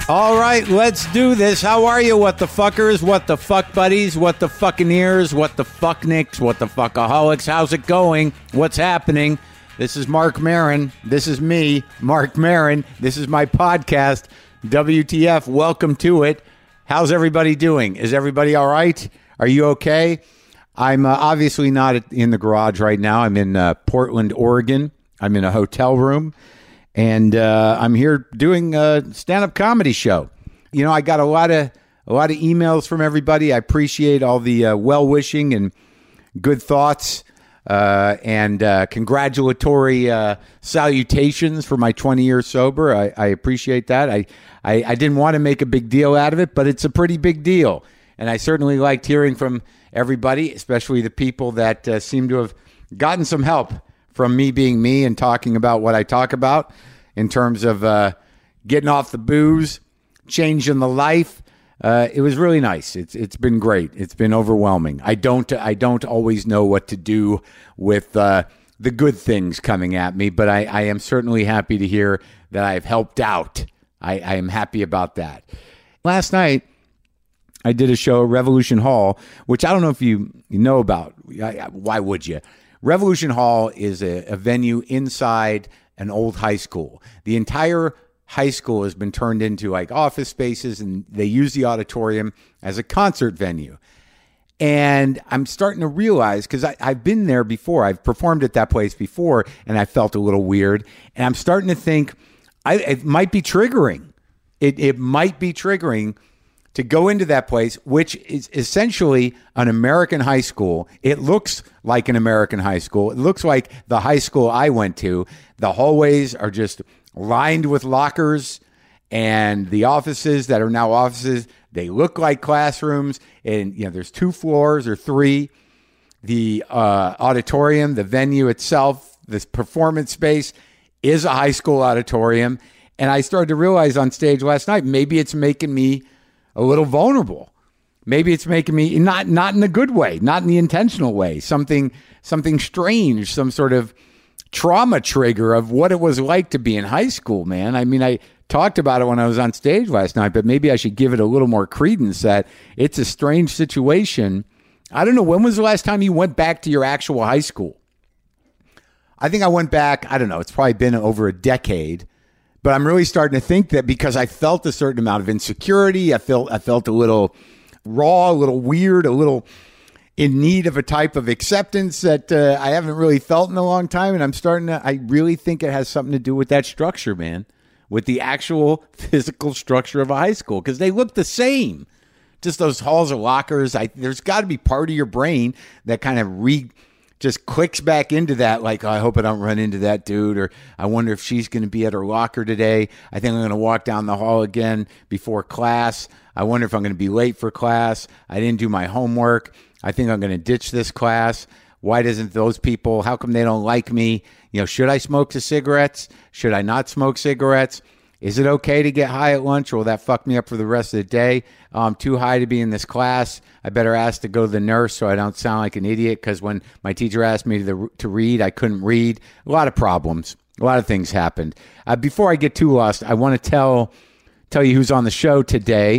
All right, let's do this. How are you, what the fuckers, what the fuck buddies, what the fucking ears, what the fucknicks, what the fuckaholics? How's it going? What's happening? This is Mark Maron. This is me, Mark Maron. This is my podcast, WTF. Welcome to it. How's everybody doing? Is everybody all right? Are you okay? I'm obviously not in the garage right now. I'm in Portland, Oregon. I'm in a hotel room. And I'm here doing a stand-up comedy show. You know, I got a lot of emails from everybody. I appreciate all the well-wishing and good thoughts and congratulatory salutations for my 20 years sober. I appreciate that. I didn't want to make a big deal out of it, but it's a pretty big deal. And I certainly liked hearing from everybody, especially the people that seem to have gotten some help from me being me and talking about what I talk about in terms of getting off the booze, changing the life. It was really nice. It's been great. It's been overwhelming. I don't always know what to do with the good things coming at me, but I am certainly happy to hear that I've helped out. I am happy about that. Last night, I did a show at Revolution Hall, which I don't know if you know about. Why would you? Revolution Hall is a venue inside an old high school. The entire high school has been turned into like office spaces, and they use the auditorium as a concert venue. And I'm starting to realize, because I've been there before, I've performed at that place before, and I felt a little weird. And I'm starting to think it might be triggering. It might be triggering to go into that place, which is essentially an American high school. It looks like an American high school. It looks like the high school I went to. The hallways are just lined with lockers, and the offices that are now offices, they look like classrooms. And there's 2 floors or 3. The auditorium, the venue itself, this performance space is a high school auditorium. And I started to realize on stage last night, maybe it's making me a little vulnerable. Maybe it's making me not in a good way, not in the intentional way, something strange, some sort of trauma trigger of what it was like to be in high school, man. I mean, I talked about it when I was on stage last night, but maybe I should give it a little more credence that it's a strange situation. I don't know, when was the last time you went back to your actual high school? I think I went back, I don't know, it's probably been over a decade. But I'm really starting to think that because I felt a certain amount of insecurity, I felt a little raw, a little weird, a little in need of a type of acceptance that I haven't really felt in a long time. And I really think it has something to do with that structure, man, with the actual physical structure of a high school, because they look the same. Just those halls of lockers. There's got to be part of your brain that kind of just clicks back into that, like, oh, I hope I don't run into that dude, or I wonder if she's going to be at her locker today. I think I'm going to walk down the hall again before class. I wonder if I'm going to be late for class. I didn't do my homework. I think I'm going to ditch this class. Why doesn't those people, how come they don't like me? Should I smoke the cigarettes? Should I not smoke cigarettes? Is it okay to get high at lunch, or will that fuck me up for the rest of the day? I'm too high to be in this class. I better ask to go to the nurse so I don't sound like an idiot, because when my teacher asked me to read, I couldn't read. A lot of problems. A lot of things happened. Before I get too lost, I want to tell you who's on the show today.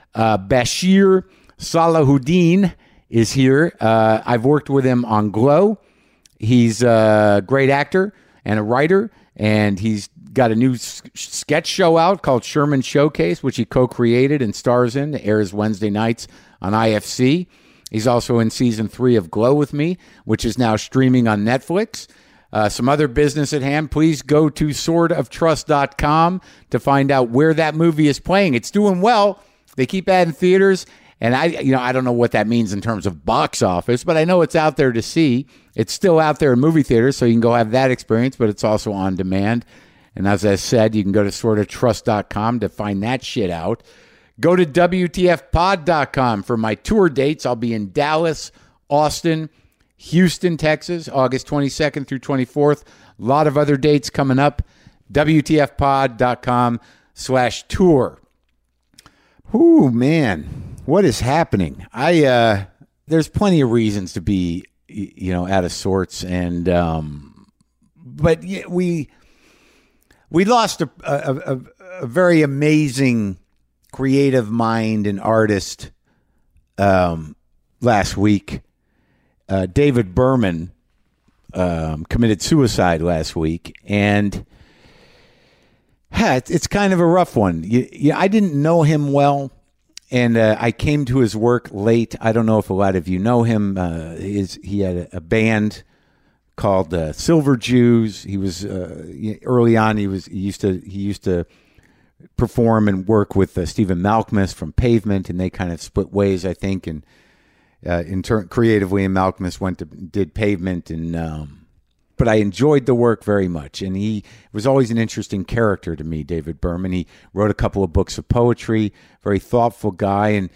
Bashir Salahuddin is here. I've worked with him on Glow. He's a great actor and a writer, and he's got a new sketch show out called Sherman Showcase, which he co-created and stars in. It airs Wednesday nights on IFC. He's also in season 3 of Glow with Me, which is now streaming on Netflix. Some other business at hand. Please go to swordoftrust.com to find out where that movie is playing. It's doing well. They keep adding theaters. And I don't know what that means in terms of box office, but I know it's out there to see. It's still out there in movie theaters, so you can go have that experience, but it's also on demand. And as I said, you can go to swordoftrust.com to find that shit out. Go to WTFpod.com for my tour dates. I'll be in Dallas, Austin, Houston, Texas, August 22nd through 24th. A lot of other dates coming up. WTFpod.com/tour. Ooh, man, what is happening? There's plenty of reasons to be, out of sorts. And, but we lost a very amazing creative mind and artist last week. David Berman committed suicide last week, and it's kind of a rough one. I didn't know him well, and I came to his work late. I don't know if a lot of you know him. He had a band called Silver Jews. He was early on. He used to perform and work with Stephen Malkmus from Pavement, and they kind of split ways, I think. And creatively, and Malkmus did Pavement, and but I enjoyed the work very much. And he was always an interesting character to me, David Berman. He wrote a couple of books of poetry, very thoughtful guy, and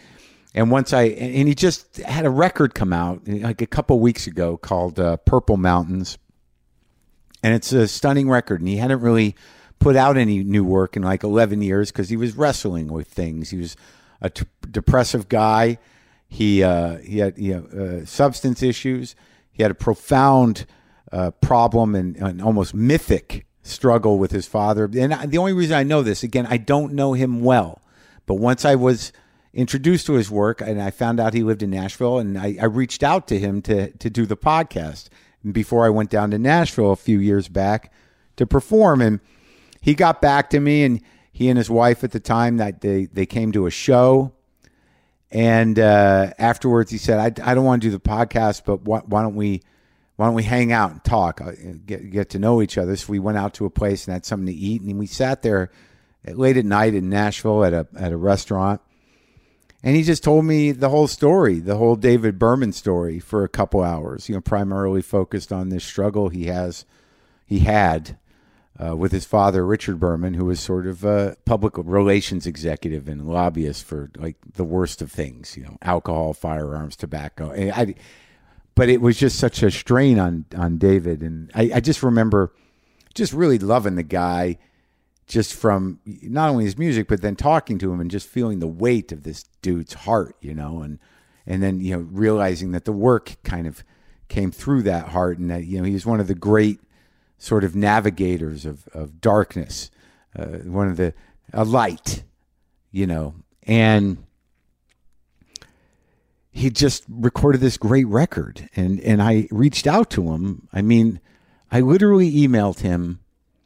he just had a record come out like a couple of weeks ago called Purple Mountains, and it's a stunning record. And he hadn't really put out any new work in like 11 years because he was wrestling with things. He was a depressive guy. He had substance issues. He had a profound problem and almost mythic struggle with his father. And the only reason I know this, again, I don't know him well, but once I was introduced to his work and I found out he lived in Nashville, and I reached out to him to do the podcast before I went down to Nashville a few years back to perform. And he got back to me, and he and his wife at the time, that they came to a show. And afterwards, he said, "I don't want to do the podcast, but why don't we hang out and talk, get to know each other?" So we went out to a place and had something to eat, and we sat there late at night in Nashville at a restaurant. And he just told me the whole story, the whole David Berman story, for a couple hours. Primarily focused on this struggle he had with his father, Richard Berman, who was sort of a public relations executive and lobbyist for like the worst of things, alcohol, firearms, tobacco. But it was just such a strain on David. And I just remember just really loving the guy, just from not only his music, but then talking to him and just feeling the weight of this dude's heart, and then, realizing that the work kind of came through that heart, and that, he was one of the great sort of navigators of darkness, a light, and he just recorded this great record, and I reached out to him. I mean, I literally emailed him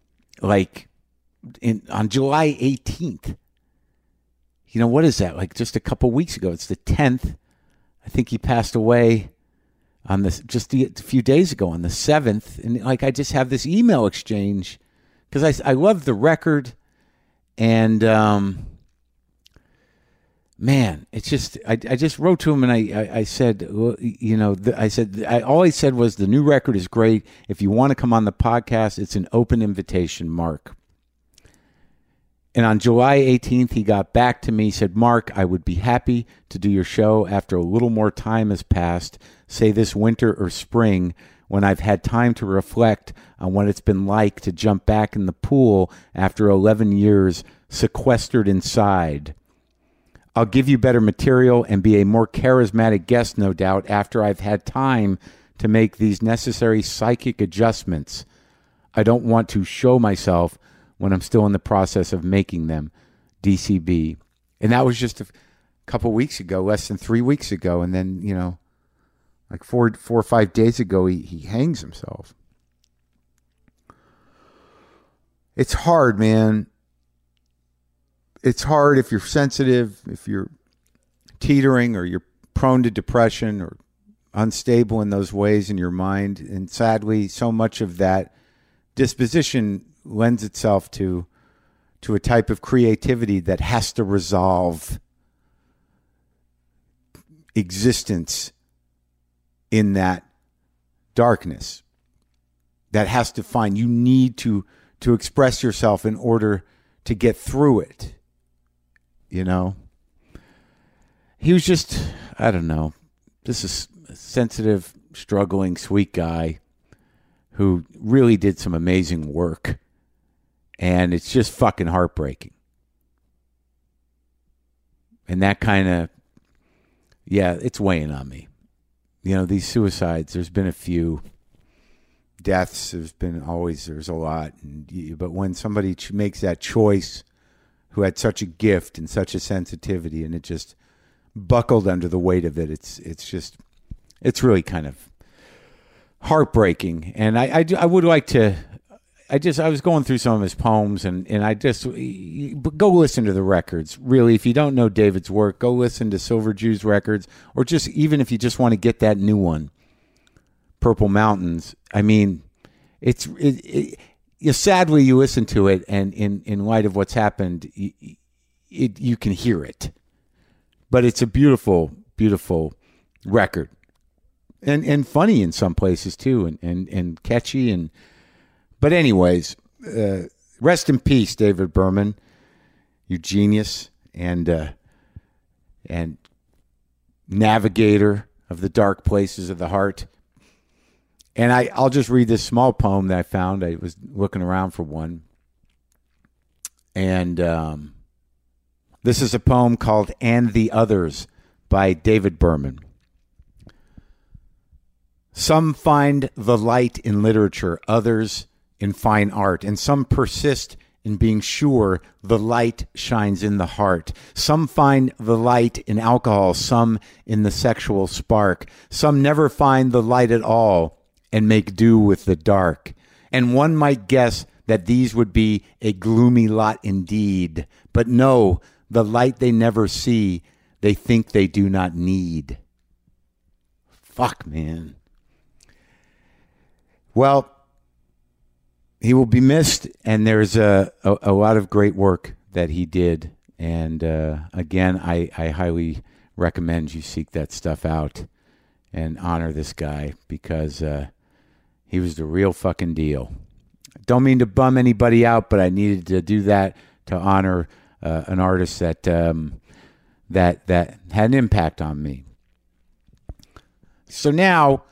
on July 18th. What is that? Like just a couple weeks ago. It's the 10th. I think he passed away on this just a few days ago on the 7th. And I just have this email exchange because I love the record. And, man, it's just, I just wrote to him and I said, well, all I said was the new record is great. If you want to come on the podcast, it's an open invitation, Mark. And on July 18th, he got back to me, said, "Mark, I would be happy to do your show after a little more time has passed, say this winter or spring, when I've had time to reflect on what it's been like to jump back in the pool after 11 years sequestered inside. I'll give you better material and be a more charismatic guest, no doubt, after I've had time to make these necessary psychic adjustments. I don't want to show myself when I'm still in the process of making them. DCB." And that was just a couple weeks ago, less than 3 weeks ago. And then, like four or 5 days ago, he hangs himself. It's hard, man. It's hard if you're sensitive, if you're teetering, or you're prone to depression or unstable in those ways in your mind. And sadly, so much of that disposition lends itself to a type of creativity that has to resolve existence in that darkness. That has to find, you need to express yourself in order to get through it. He was just, I don't know, this is a sensitive, struggling, sweet guy who really did some amazing work. And it's just fucking heartbreaking. And that kind of, it's weighing on me. These suicides, there's been a few deaths. There's a lot. But when somebody makes that choice who had such a gift and such a sensitivity, and it just buckled under the weight of it. It's really kind of heartbreaking. And I would like to. I was going through some of his poems, and I just go listen to the records. Really, if you don't know David's work, go listen to Silver Jews records, or just even if you just want to get that new one, Purple Mountains. I mean, sadly you listen to it, and in light of what's happened, you can hear it. But it's a beautiful, beautiful record, and funny in some places too, and catchy. But anyways, rest in peace, David Berman, you genius and navigator of the dark places of the heart. And I'll just read this small poem that I found. I was looking around for one. And this is a poem called And the Others by David Berman. Some find the light in literature, others in fine art, and some persist in being sure the light shines in the heart. Some find the light in alcohol, some in the sexual spark. Some never find the light at all and make do with the dark. And one might guess that these would be a gloomy lot indeed. But no, the light they never see, they think they do not need. Fuck, man. Well, he will be missed, and there's a lot of great work that he did. And again, I highly recommend you seek that stuff out and honor this guy, because he was the real fucking deal. Don't mean to bum anybody out, but I needed to do that to honor an artist that had an impact on me. So now,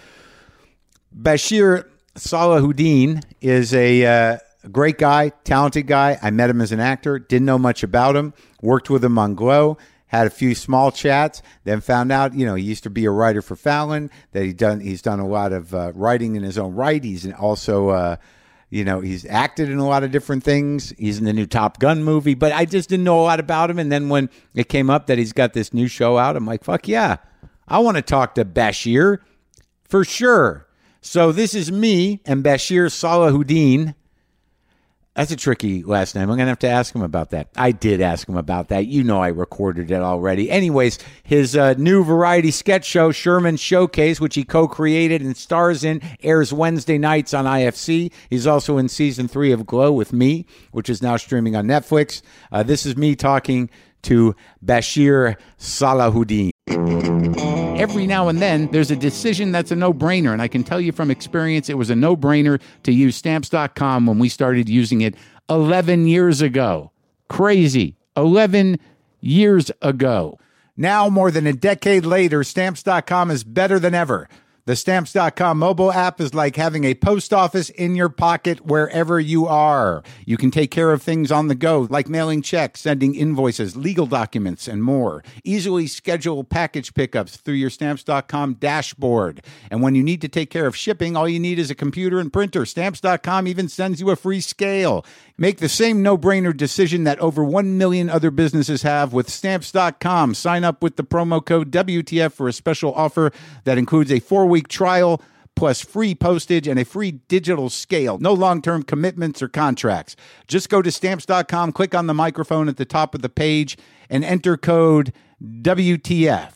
Bashir Salahuddin is a great guy, talented guy. I met him as an actor, didn't know much about him, worked with him on Glow, had a few small chats, then found out, he used to be a writer for Fallon, that he's done a lot of writing in his own right. He's also, he's acted in a lot of different things. He's in the new Top Gun movie, but I just didn't know a lot about him. And then when it came up that he's got this new show out, I'm like, fuck yeah, I want to talk to Bashir for sure. So this is me and Bashir Salahuddin. That's a tricky last name. I'm going to have to ask him about that. I did ask him about that. I recorded it already. Anyways, his new variety sketch show, Sherman Showcase, which he co-created and stars in, airs Wednesday nights on IFC. He's also in season 3 of Glow with me, which is now streaming on Netflix. This is me talking to Bashir Salahuddin. Every now and then, there's a decision that's a no-brainer, and I can tell you from experience, it was a no-brainer to use Stamps.com when we started using it 11 years ago. Crazy. 11 years ago. Now, more than a decade later, Stamps.com is better than ever. The Stamps.com mobile app is like having a post office in your pocket wherever you are. You can take care of things on the go, like mailing checks, sending invoices, legal documents, and more. Easily schedule package pickups through your Stamps.com dashboard. And when you need to take care of shipping, all you need is a computer and printer. Stamps.com even sends you a free scale. Make the same no-brainer decision that over 1 million other businesses have with Stamps.com. Sign up with the promo code WTF for a special offer that includes a 4-week trial plus free postage and a free digital scale. No long-term commitments or contracts. Just go to Stamps.com, click on the microphone at the top of the page, and enter code WTF.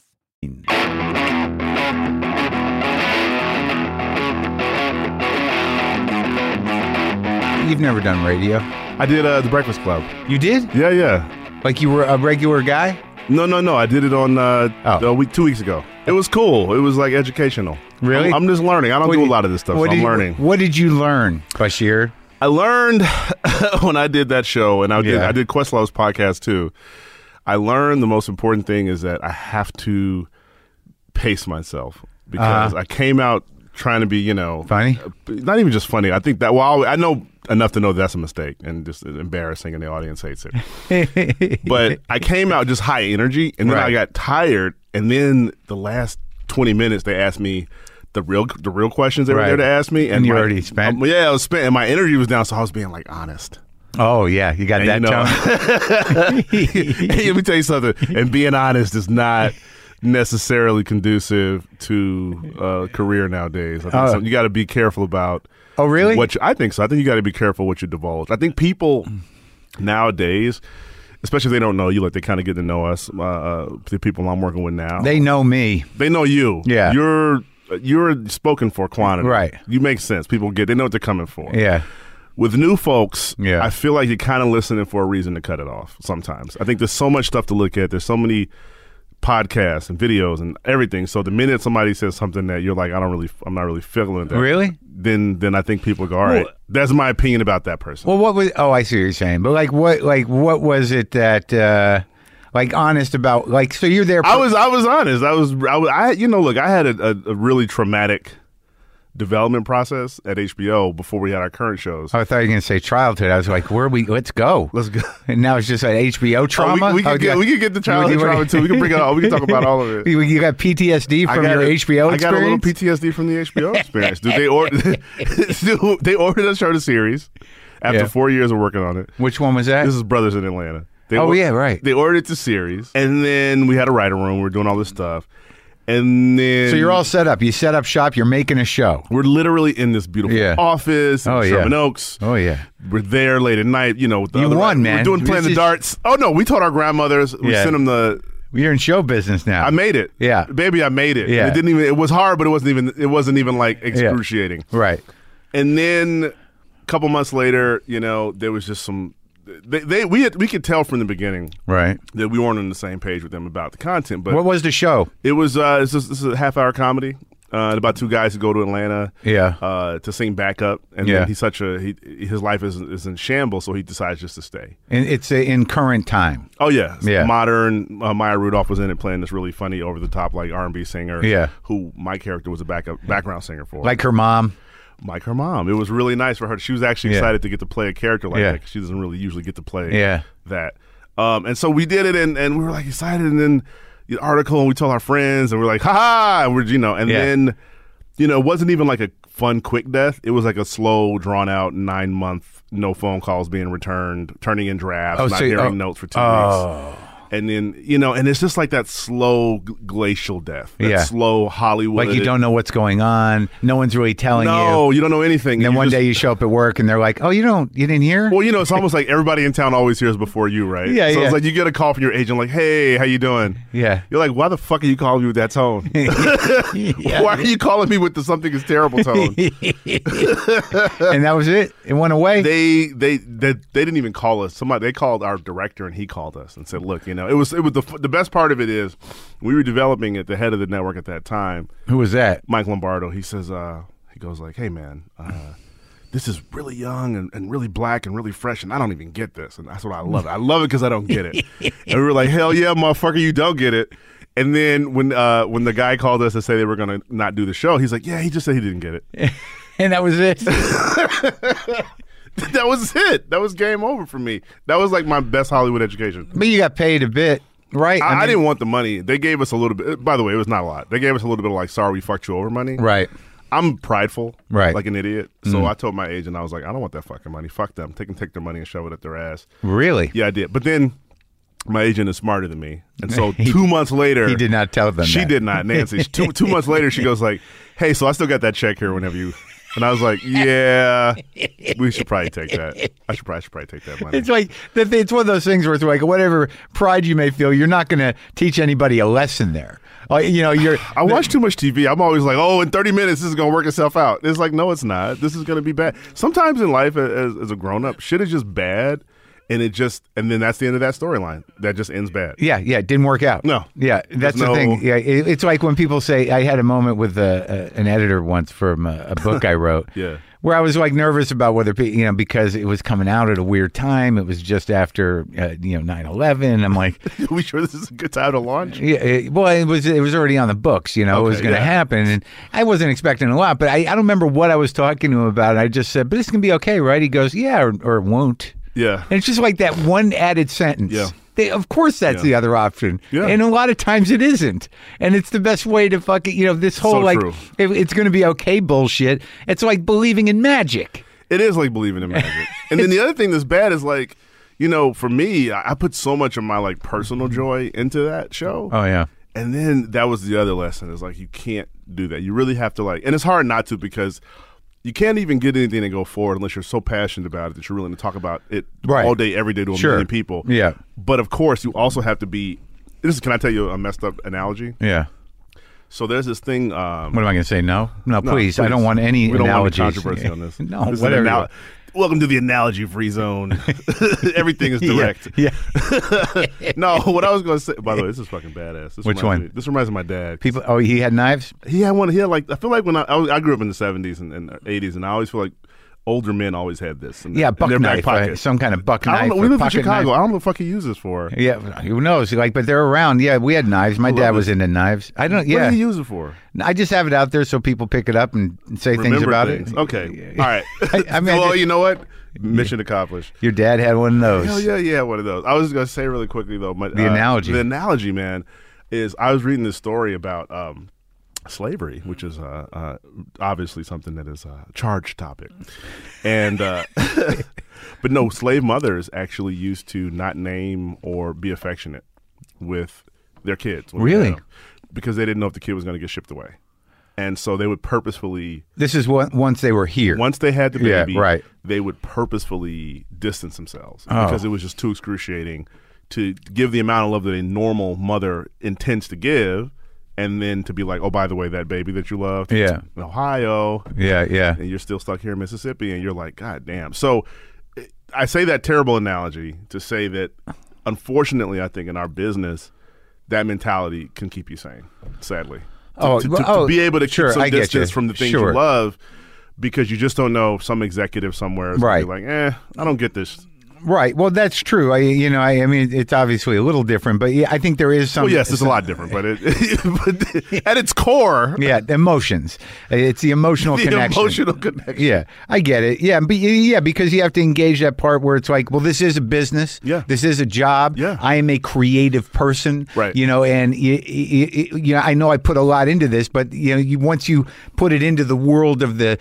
You've never done radio. I did The Breakfast Club. You did? Yeah. Like you were a regular guy? No. I did it on 2 weeks ago. It was cool. It was like educational. Really? I'm just learning. I don't do a lot of this stuff. I'm learning. What did you learn, Bashir? I learned when I did that show, and I did Questlove's podcast too. I learned the most important thing is that I have to pace myself, because I came out trying to be, funny. Not even just funny. I think that I know enough to know that's a mistake and just embarrassing, and the audience hates it. But I came out just high energy, and then I got tired, and then the last 20 minutes they asked me the real questions they were there to ask me, and you already spent. I was spent, and my energy was down, so I was being like honest. Oh yeah, you got And, that tone. Hey, let me tell you something. And being honest is not necessarily conducive to career nowadays. I think you got to be careful about. Oh really? I think so. I think you got to be careful what you divulge. I think people nowadays, especially if they don't know you, like they kind of get to know us, the people I'm working with now. They know me. They know you. Yeah. You're spoken for quantity. Right. You make sense. People they know what they're coming for. Yeah. With new folks, Yeah. I feel like you're kind of listening for a reason to cut it off sometimes. I think there's so much stuff to look at. There's so many podcasts and videos and everything. So the minute somebody says something that you're like, I'm not really feeling that. Really? Then I think people go, all right, that's my opinion about that person. Well, what was? Oh, I see what you're saying. But what was it that? Honest about, so you're there. I was honest. Look, I had a really traumatic development process at HBO before we had our current shows. Oh, I thought you were going to say childhood. I was like, let's go. Let's go. And now it's just an HBO trauma? We can get the childhood trauma too. We can bring it all. We can talk about all of it. You got PTSD from your HBO experience? I got a little PTSD from the HBO experience. Dude, they ordered us to series after 4 years of working on it. Which one was that? This is Brothers in Atlanta. Right. They ordered it to series, and then we had a writer room. We're doing all this stuff. And then, so you're all set up. You set up shop. You're making a show. We're literally in this beautiful office in Sherman Oaks. Oh yeah. We're there late at night. You know, you won, man. We're playing the darts. Oh no, we told our grandmothers. We sent them the. You're in show business now. I made it. Yeah, baby, I made it. Yeah. It didn't even. It was hard, but it wasn't even like excruciating. Yeah. Right. And then a couple months later, there was just some. We could tell from the beginning, right, that we weren't on the same page with them about the content. But what was the show? It was this is a half-hour comedy about two guys who go to Atlanta, to sing backup, and then his life is in shambles, so he decides just to stay. And it's in current time. Oh yeah, modern. Maya Rudolph was in it playing this really funny, over-the-top like R&B singer. Yeah, who my character was a background singer for, like her mom. Like her mom. It was really nice for her. She was actually excited to get to play a character like that, because she doesn't really usually get to play that. And so we did it, and we were like excited, and then the article, and we told our friends, and we're like, ha ha, and we're then it wasn't even like a fun quick death. It was like a slow, drawn out 9-month, no phone calls being returned, turning in drafts, not hearing notes for 2 weeks. And then, and it's just like that slow glacial death. That slow Hollywood. Like you don't know what's going on. No one's really telling you. No, you don't know anything. And then one day you show up at work and they're like, oh, you didn't hear? Well, it's almost like everybody in town always hears before you, right? Yeah, so it's like you get a call from your agent like, hey, how you doing? Yeah. You're like, why the fuck are you calling me with that tone? Why are you calling me with the something is terrible tone? And that was it? It went away? They didn't even call us. They called our director, and he called us and said, look, it was the best part of it is we were developing at the head of the network at that time. Who was that? Mike Lombardo. He says, he goes like, hey man, this is really young and really black and really fresh, and I don't even get this, and that's what I love. I love it because I don't get it. And we were like, hell yeah, motherfucker, you don't get it. And then when the guy called us to say they were going to not do the show, he's like, yeah, he just said he didn't get it. And that was it. That was it. That was game over for me. That was like my best Hollywood education. But you got paid a bit, right? I didn't want the money. They gave us a little bit. By the way, it was not a lot. They gave us a little bit of like, sorry, we fucked you over money. Right. I'm prideful, right, like an idiot. So I told my agent, I was like, I don't want that fucking money. Fuck them. Take their money and shove it up their ass. Really? Yeah, I did. But then my agent is smarter than me, and so 2 months later, he did not tell them. She did not, Nancy. two months later, she goes like, "Hey, so I still got that check here whenever you." And I was like, "Yeah, we should probably take that. I should probably take that money." It's like it's one of those things where it's like whatever pride you may feel, you're not going to teach anybody a lesson there. I watch too much TV. I'm always like, oh, in 30 minutes, this is going to work itself out. It's like, no, it's not. This is going to be bad. Sometimes in life, as a grown-up, shit is just bad, and then that's the end of that storyline. That just ends bad. Yeah, it didn't work out. No. Yeah, that's the thing. Yeah, it's like when people say, I had a moment with an editor once from a book I wrote. Yeah. Where I was like nervous about whether, because it was coming out at a weird time. It was just after, 9/11. I'm like, are we sure this is a good time to launch? Yeah. It was already on the books, it was going to happen. And I wasn't expecting a lot, but I don't remember what I was talking to him about. I just said, but it's going to be okay, right? He goes, yeah, or it won't. Yeah. And it's just like that one added sentence. Yeah. Of course, that's the other option. Yeah. And a lot of times it isn't. And it's the best way to fucking, this whole so true. It's going to be okay bullshit. It's like believing in magic. It is like believing in magic. And then the other thing that's bad is like, you know, for me, I put so much of my like personal joy into that show. Oh yeah. And then that was the other lesson is like you can't do that. You really have to like, and it's hard not to because you can't even get anything to go forward unless you're so passionate about it that you're willing to talk about it all day, every day to a million people. Yeah. But of course, you also have to be. Can I tell you a messed up analogy? Yeah. So there's this thing. What am I going to say? No, please. I don't want any we don't analogies. Want any controversy on this. No, whatever. Welcome to the analogy-free zone. Everything is direct. Yeah. No, what I was going to say. By the way, this is fucking badass. Which one? This reminds me of my dad. People. Oh, he had knives. He had one. He had like. I feel like when I grew up in the 70s and 80s, and I always feel like older men always had this. Buck knife, some kind of buck knife. I don't know. We live in Chicago. Knife. I don't know what the fuck he uses this for. Yeah, who knows? Like, but they're around. Yeah, we had knives. My dad was into knives. I don't. Yeah. What do you use it for? I just have it out there so people pick it up and say things about it. Okay. All right. I mean, well, you know what? Mission accomplished. Your dad had one of those. Hell yeah, one of those. I was going to say really quickly though. The analogy. The analogy, man, is I was reading this story about slavery, which is obviously something that is a charged topic, and but no, slave mothers actually used to not name or be affectionate with their kids. Really? Because they didn't know if the kid was going to get shipped away. And so they would purposefully... This is once they were here. Once they had the baby, right. They would purposefully distance themselves because it was just too excruciating to give the amount of love that a normal mother intends to give, and then to be like, oh, by the way, that baby that you loved, in Ohio, and you're still stuck here in Mississippi, and you're like, God damn. So I say that terrible analogy to say that, unfortunately, I think in our business, that mentality can keep you sane, sadly. To be able to keep some distance from the things you love, because you just don't know, some executive somewhere is going to be like, I don't get this. Right. Well, that's true. I mean, it's obviously a little different, but yeah, I think there is some. Well, yes, it's a lot different, but at its core, emotions. It's the emotional connection. Emotional connection. Yeah, I get it. Yeah, but because you have to engage that part where it's like, well, this is a business. Yeah, this is a job. Yeah, I am a creative person. Right. And I know I put a lot into this, but once you put it into the world of the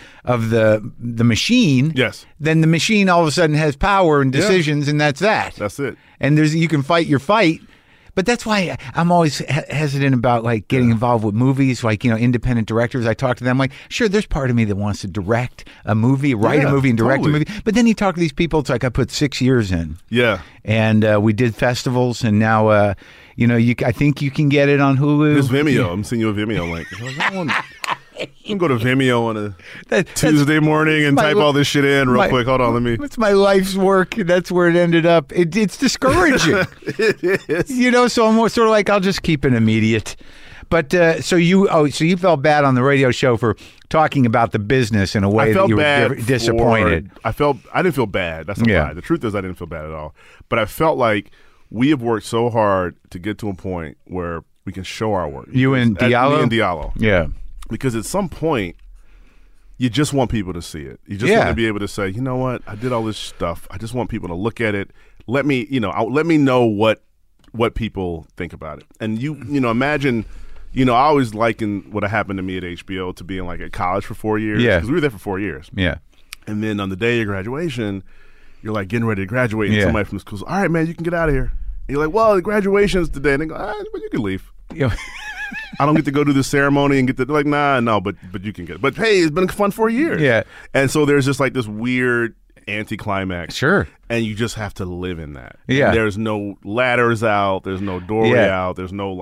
machine, yes, then the machine all of a sudden has power and decisions, and that's that. That's it. And you can fight your fight, but that's why I'm always hesitant about like getting involved with movies, like independent directors. I talk to them like, sure, there's part of me that wants to direct a movie, write a movie, and direct a movie. But then you talk to these people, it's like I put 6 years in. Yeah. And we did festivals, and now I think you can get it on Hulu. There's Vimeo. I'm seeing you a Vimeo link. You can go to Vimeo on a Tuesday morning and type all this shit in real quick. Hold on, let me. It's my life's work. That's where it ended up. It's discouraging. It is. So I'm sort of like, I'll just keep it immediate. But so you felt bad on the radio show for talking about the business in a way that you were disappointed. I didn't feel bad. That's a lie. The truth is, I didn't feel bad at all. But I felt like we have worked so hard to get to a point where we can show our work. You and Diallo? Me and Diallo. Yeah. Because at some point, you just want people to see it. You just want to be able to say, you know what, I did all this stuff. I just want people to look at it. Let me know what people think about it. And you imagine, I always liken what happened to me at HBO to being like at college for 4 years. Yeah. Because we were there for 4 years. Yeah. And then on the day of graduation, you're like getting ready to graduate, and somebody from the school's, all right, man, you can get out of here. And you're like, well, the graduation's today. And they go, but you can leave. Yeah. I don't get to go to the ceremony and but you can get it. But hey, it's been fun 4 years. Yeah. And so there's just like this weird anticlimax. Sure. And you just have to live in that. Yeah. And there's no ladders out. There's no doorway out. There's no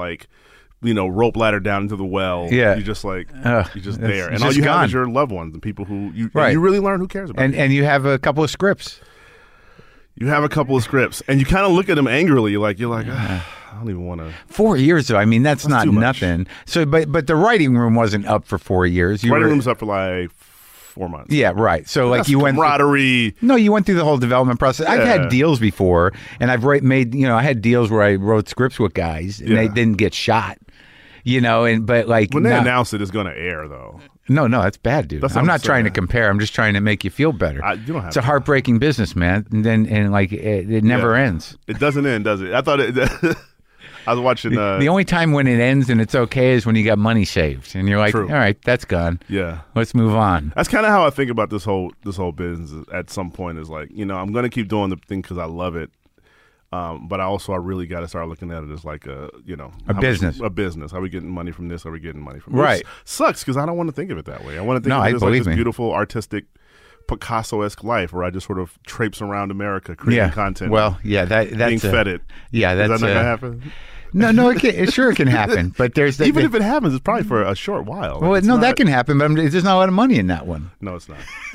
rope ladder down into the well. Yeah. You're just like, you're just there. And all you have is your loved ones and people who you really learn who cares about you. And you have a couple of scripts. You have a couple of scripts. And you kind of look at them angrily. You're like, I don't even want to. 4 years, though. I mean, that's not nothing. So, but the writing room wasn't up for 4 years. Writing room's up for like 4 months. Yeah, right. So, like, you went camaraderie. You went through the whole development process. Yeah. I've had deals before, and I've I had deals where I wrote scripts with guys, and they didn't get shot. But like when they announce it's going to air, though. No, that's bad, dude. I'm not trying to compare. I'm just trying to make you feel better. It's a heartbreaking business, man. And it never ends. It doesn't end, does it? I thought it. I was watching. The only time when it ends and it's okay is when you got money saved, and you're like, True. all right, that's gone. Yeah. Let's move on. That's kind of how I think about this whole business. At some point, is like, I'm going to keep doing the thing because I love it. But I really got to start looking at it as like a business. A business. Are we getting money from this? Are we getting money from this? Right. Sucks because I don't want to think of it that way. I want to think of it as like this beautiful, artistic, Picasso-esque life where I just sort of traipse around America creating content. Well, yeah, that's being fed it. Yeah, that's is that not gonna happen? No, it sure can happen. But there's even if it happens, it's probably for a short while. Well, no, that can happen, but there's not a lot of money in that one. No, it's not.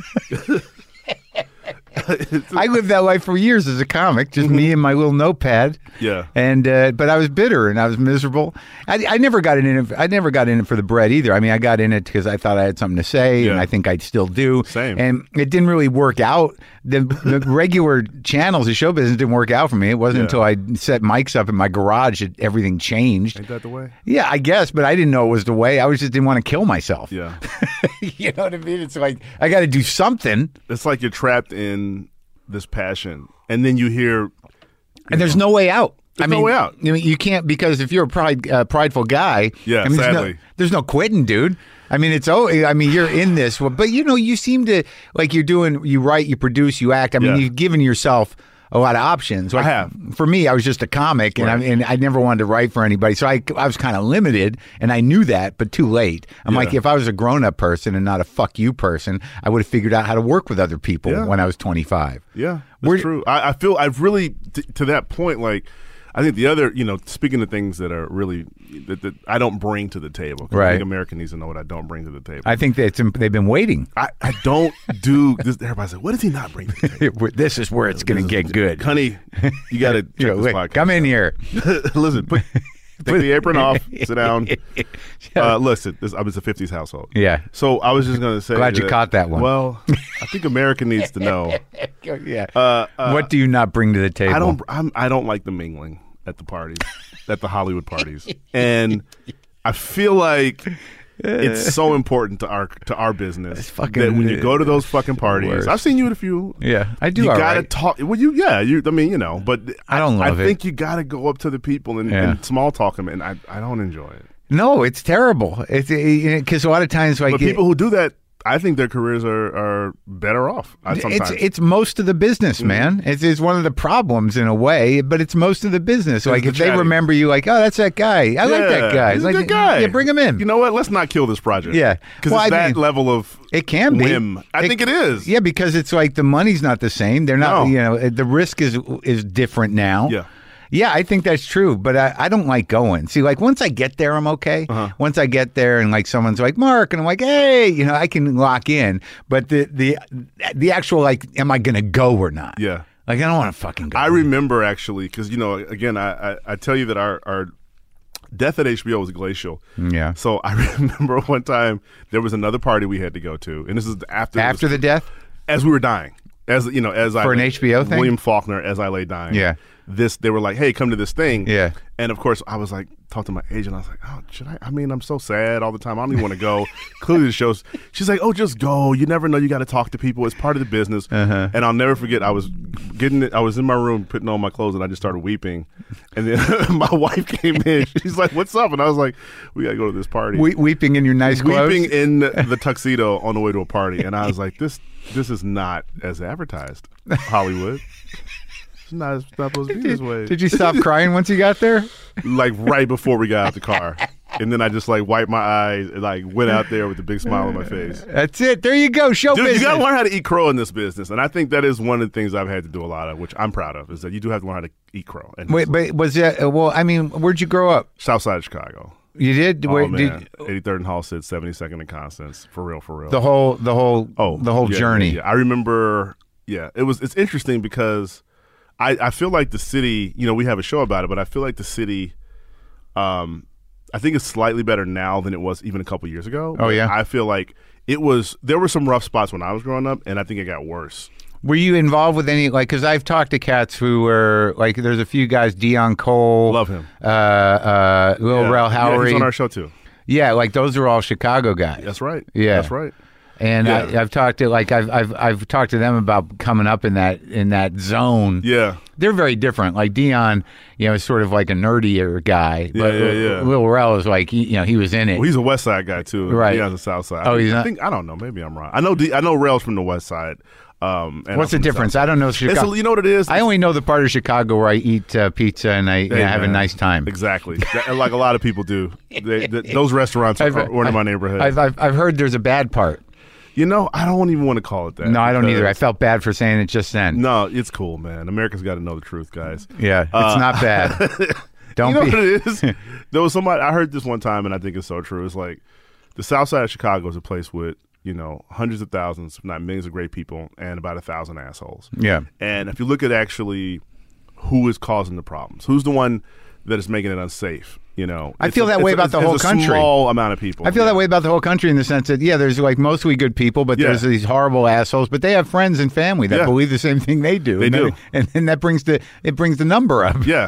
I lived that life for years as a comic, just me and my little notepad. Yeah. And but I was bitter and I was miserable. I never got in it. I never got in it for the bread either. I mean, I got in it because I thought I had something to say, and I think I still do. Same. And it didn't really work out. The regular channels of show business didn't work out for me. It wasn't until I set mics up in my garage that everything changed. Ain't that the way? Yeah, I guess, but I didn't know it was the way. I just didn't want to kill myself. Yeah. You know what I mean? It's like I got to do something. It's like you're trapped in this passion, and then you hear, and there's no way out. There's no way out. I mean, you can't, because if you're a prideful guy, yeah, I mean, sadly, there's no quitting, dude. I mean, you're in this, but you seem to like you write, you produce, you act. I mean, you've given yourself a lot of options. Like, I have. For me, I was just a comic, and I never wanted to write for anybody, so I was kind of limited, and I knew that, but too late. I'm like, if I was a grown-up person and not a fuck you person, I would have figured out how to work with other people when I was 25. Yeah, that's true. I feel I've really to that point, like. I think the other, speaking of things that are really that I don't bring to the table. Right. I think America needs to know what I don't bring to the table. I think they've been waiting. I don't do this. Everybody's like, what does he not bring to the table? This is where it's going to get good. Honey, you got to check this podcast. Come in here. Listen, take the apron off, sit down. Listen, it's a 50s household. Yeah. So I was just going to say. Glad you caught that one. Well, I think America needs to know. Yeah. What do you not bring to the table? I don't like the mingling at the parties, at the Hollywood parties, and I feel like it's so important to our business that when you go to those fucking parties, I've seen you at a few. Yeah, I do. You gotta talk. Well, but I don't love it. I think you gotta go up to the people and small talk them, and I don't enjoy it. No, it's terrible. It's because a lot of times, like, but people who do that, I think their careers are better off. It's most of the business, man. It's one of the problems in a way, but it's most of the business. Like, if they remember you, like, oh, that's that guy. I like that guy. He's a good guy. Yeah, bring him in. You know what? Let's not kill this project. Yeah, because it's that level of it can be. Whim. I think it is. Yeah, because it's like the money's not the same. They're not. The risk is different now. Yeah. Yeah, I think that's true, but I don't like going. See, like, once I get there, I'm okay. Once I get there and, like, someone's like, Mark, and I'm like, hey, I can lock in. But the actual, like, am I going to go or not? Yeah. Like, I don't want to fucking go. I remember, actually, because, again, I tell you that our death at HBO was glacial. Yeah. So I remember one time there was another party we had to go to, and this is after the death? As we were dying. As an HBO thing? William Faulkner, As I Lay Dying. Yeah. They were like, hey, come to this thing. Yeah. And of course, I was like, talk to my agent. I was like, oh, should I? I mean, I'm so sad all the time. I don't even want to go. Clearly, the show's. She's like, oh, just go. You never know. You got to talk to people. It's part of the business. And I'll never forget. I was in my room putting on my clothes, and I just started weeping. And then my wife came in. She's like, what's up? And I was like, we got to go to this party. Weeping in your nice clothes? Weeping in the tuxedo on the way to a party. And I was like, this is not as advertised. Hollywood. It's not supposed to be this way. Did you stop crying once you got there? Like right before we got out the car. And then I just like wiped my eyes and like went out there with a big smile on my face. That's it. There you go. Show business. You got to learn how to eat crow in this business. And I think that is one of the things I've had to do a lot of, which I'm proud of, is that you do have to learn how to eat crow. Wait, but was that, well, I mean, where'd you grow up? South side of Chicago. You did? Oh, man. 83rd and Halsted, 72nd and Constance. For real. The whole journey. Yeah. I remember, it's interesting because I feel like the city, we have a show about it, but I feel like the city, I think it's slightly better now than it was even a couple years ago. Oh, yeah? I feel like there were some rough spots when I was growing up, and I think it got worse. Were you involved with any, like, because I've talked to cats who were, like, there's a few guys, Dion Cole. Love him. Lil Rel Howery. Yeah, he's on our show, too. Yeah, like, those are all Chicago guys. That's right. Yeah. That's right. And I've talked to I've talked to them about coming up in that zone. Yeah. They're very different. Like Dion, is sort of like a nerdier guy. But Lil Rel is like he was in it. Well, he's a West Side guy too. Right. Dion's a South Side. Oh, he's not? I don't know. Maybe I'm wrong. I know Rel's from the West Side. And what's the difference? I don't know Chicago. You know what it is? I only know the part of Chicago where I eat pizza and I have a nice time. Exactly. Like a lot of people do. Those restaurants are in my neighborhood. I've heard there's a bad part. I don't even want to call it that. No, I don't either. I felt bad for saying it just then. No, it's cool, man. America's got to know the truth, guys. Yeah, it's not bad. Don't what it is? There was somebody, I heard this one time, and I think it's so true. It's like the South Side of Chicago is a place with, hundreds of thousands, if not millions of great people, and about 1,000 assholes. Yeah. And if you look at actually who is causing the problems, who's the one that is making it unsafe, I feel that way about the whole country. It's a small amount of people. I feel that way about the whole country in the sense that, there's like mostly good people, but there's these horrible assholes, but they have friends and family that believe the same thing they do. They do. And that brings the number up. Yeah.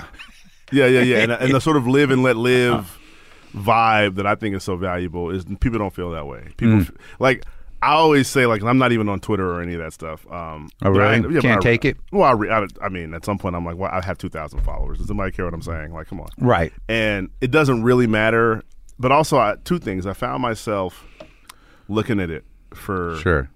And the sort of live and let live vibe that I think is so valuable is people don't feel that way. People like I always say, like, I'm not even on Twitter or any of that stuff. Oh, really? Can't take it? Well, I mean, at some point, I'm like, well, I have 2,000 followers. Does somebody care what I'm saying? Like, come on. Right. And it doesn't really matter. But also, two things. I found myself looking at it for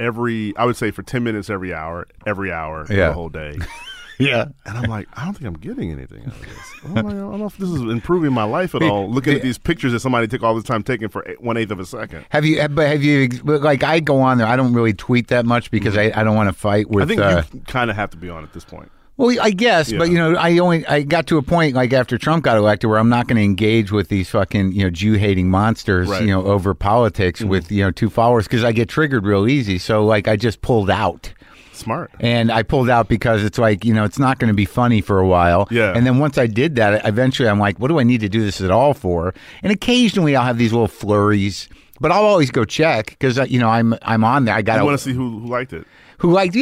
I would say for 10 minutes every hour the whole day. Yeah. And I'm like, I don't think I'm getting anything out of this. I don't know if this is improving my life at all, looking at these pictures that somebody took all this time taking for 1/8 of a second. Have you, like, I go on there, I don't really tweet that much because I don't want to fight with. I think you kind of have to be on at this point. Well, I guess, but I got to a point like after Trump got elected where I'm not going to engage with these fucking Jew-hating monsters, over politics with 2 followers because I get triggered real easy. So like I just pulled out. Smart. And I pulled out because it's like, it's not going to be funny for a while. Yeah. And then once I did that, eventually I'm like, what do I need to do this at all for? And occasionally I'll have these little flurries, but I'll always go check because, I'm on there. I got to want to see who liked it. Who liked,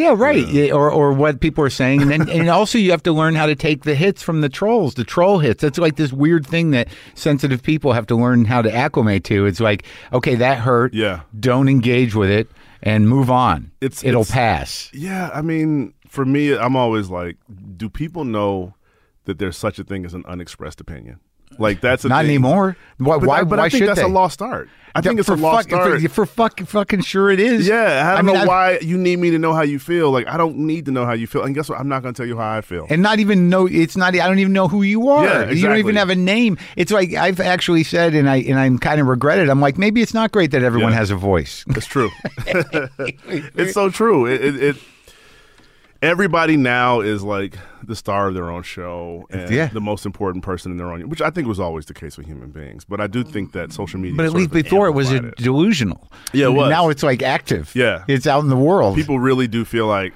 or what people are saying. And then, and also you have to learn how to take the hits from the trolls, the troll hits. That's like this weird thing that sensitive people have to learn how to acclimate to. It's like, okay, that hurt. Yeah. Don't engage with it. And move on. It'll pass. Yeah, I mean, for me, I'm always like, do people know that there's such a thing as an unexpressed opinion? Like that's not thing. Anymore. Why? But I think that's a lost art. I think it's a lost art. For fucking sure it is. Yeah, I don't know why you need me to know how you feel. Like I don't need to know how you feel. And guess what? I'm not going to tell you how I feel. And not even know. It's not. I don't even know who you are. Yeah, exactly. You don't even have a name. It's like I've actually said, and I'm kind of regret it. I'm like, maybe it's not great that everyone has a voice. It's true. It's so true. Everybody now is like the star of their own show and the most important person in their own, which I think was always the case with human beings. But I do think that social media. But at least before it was delusional. Yeah, it was. Now it's like active. Yeah, it's out in the world. People really do feel like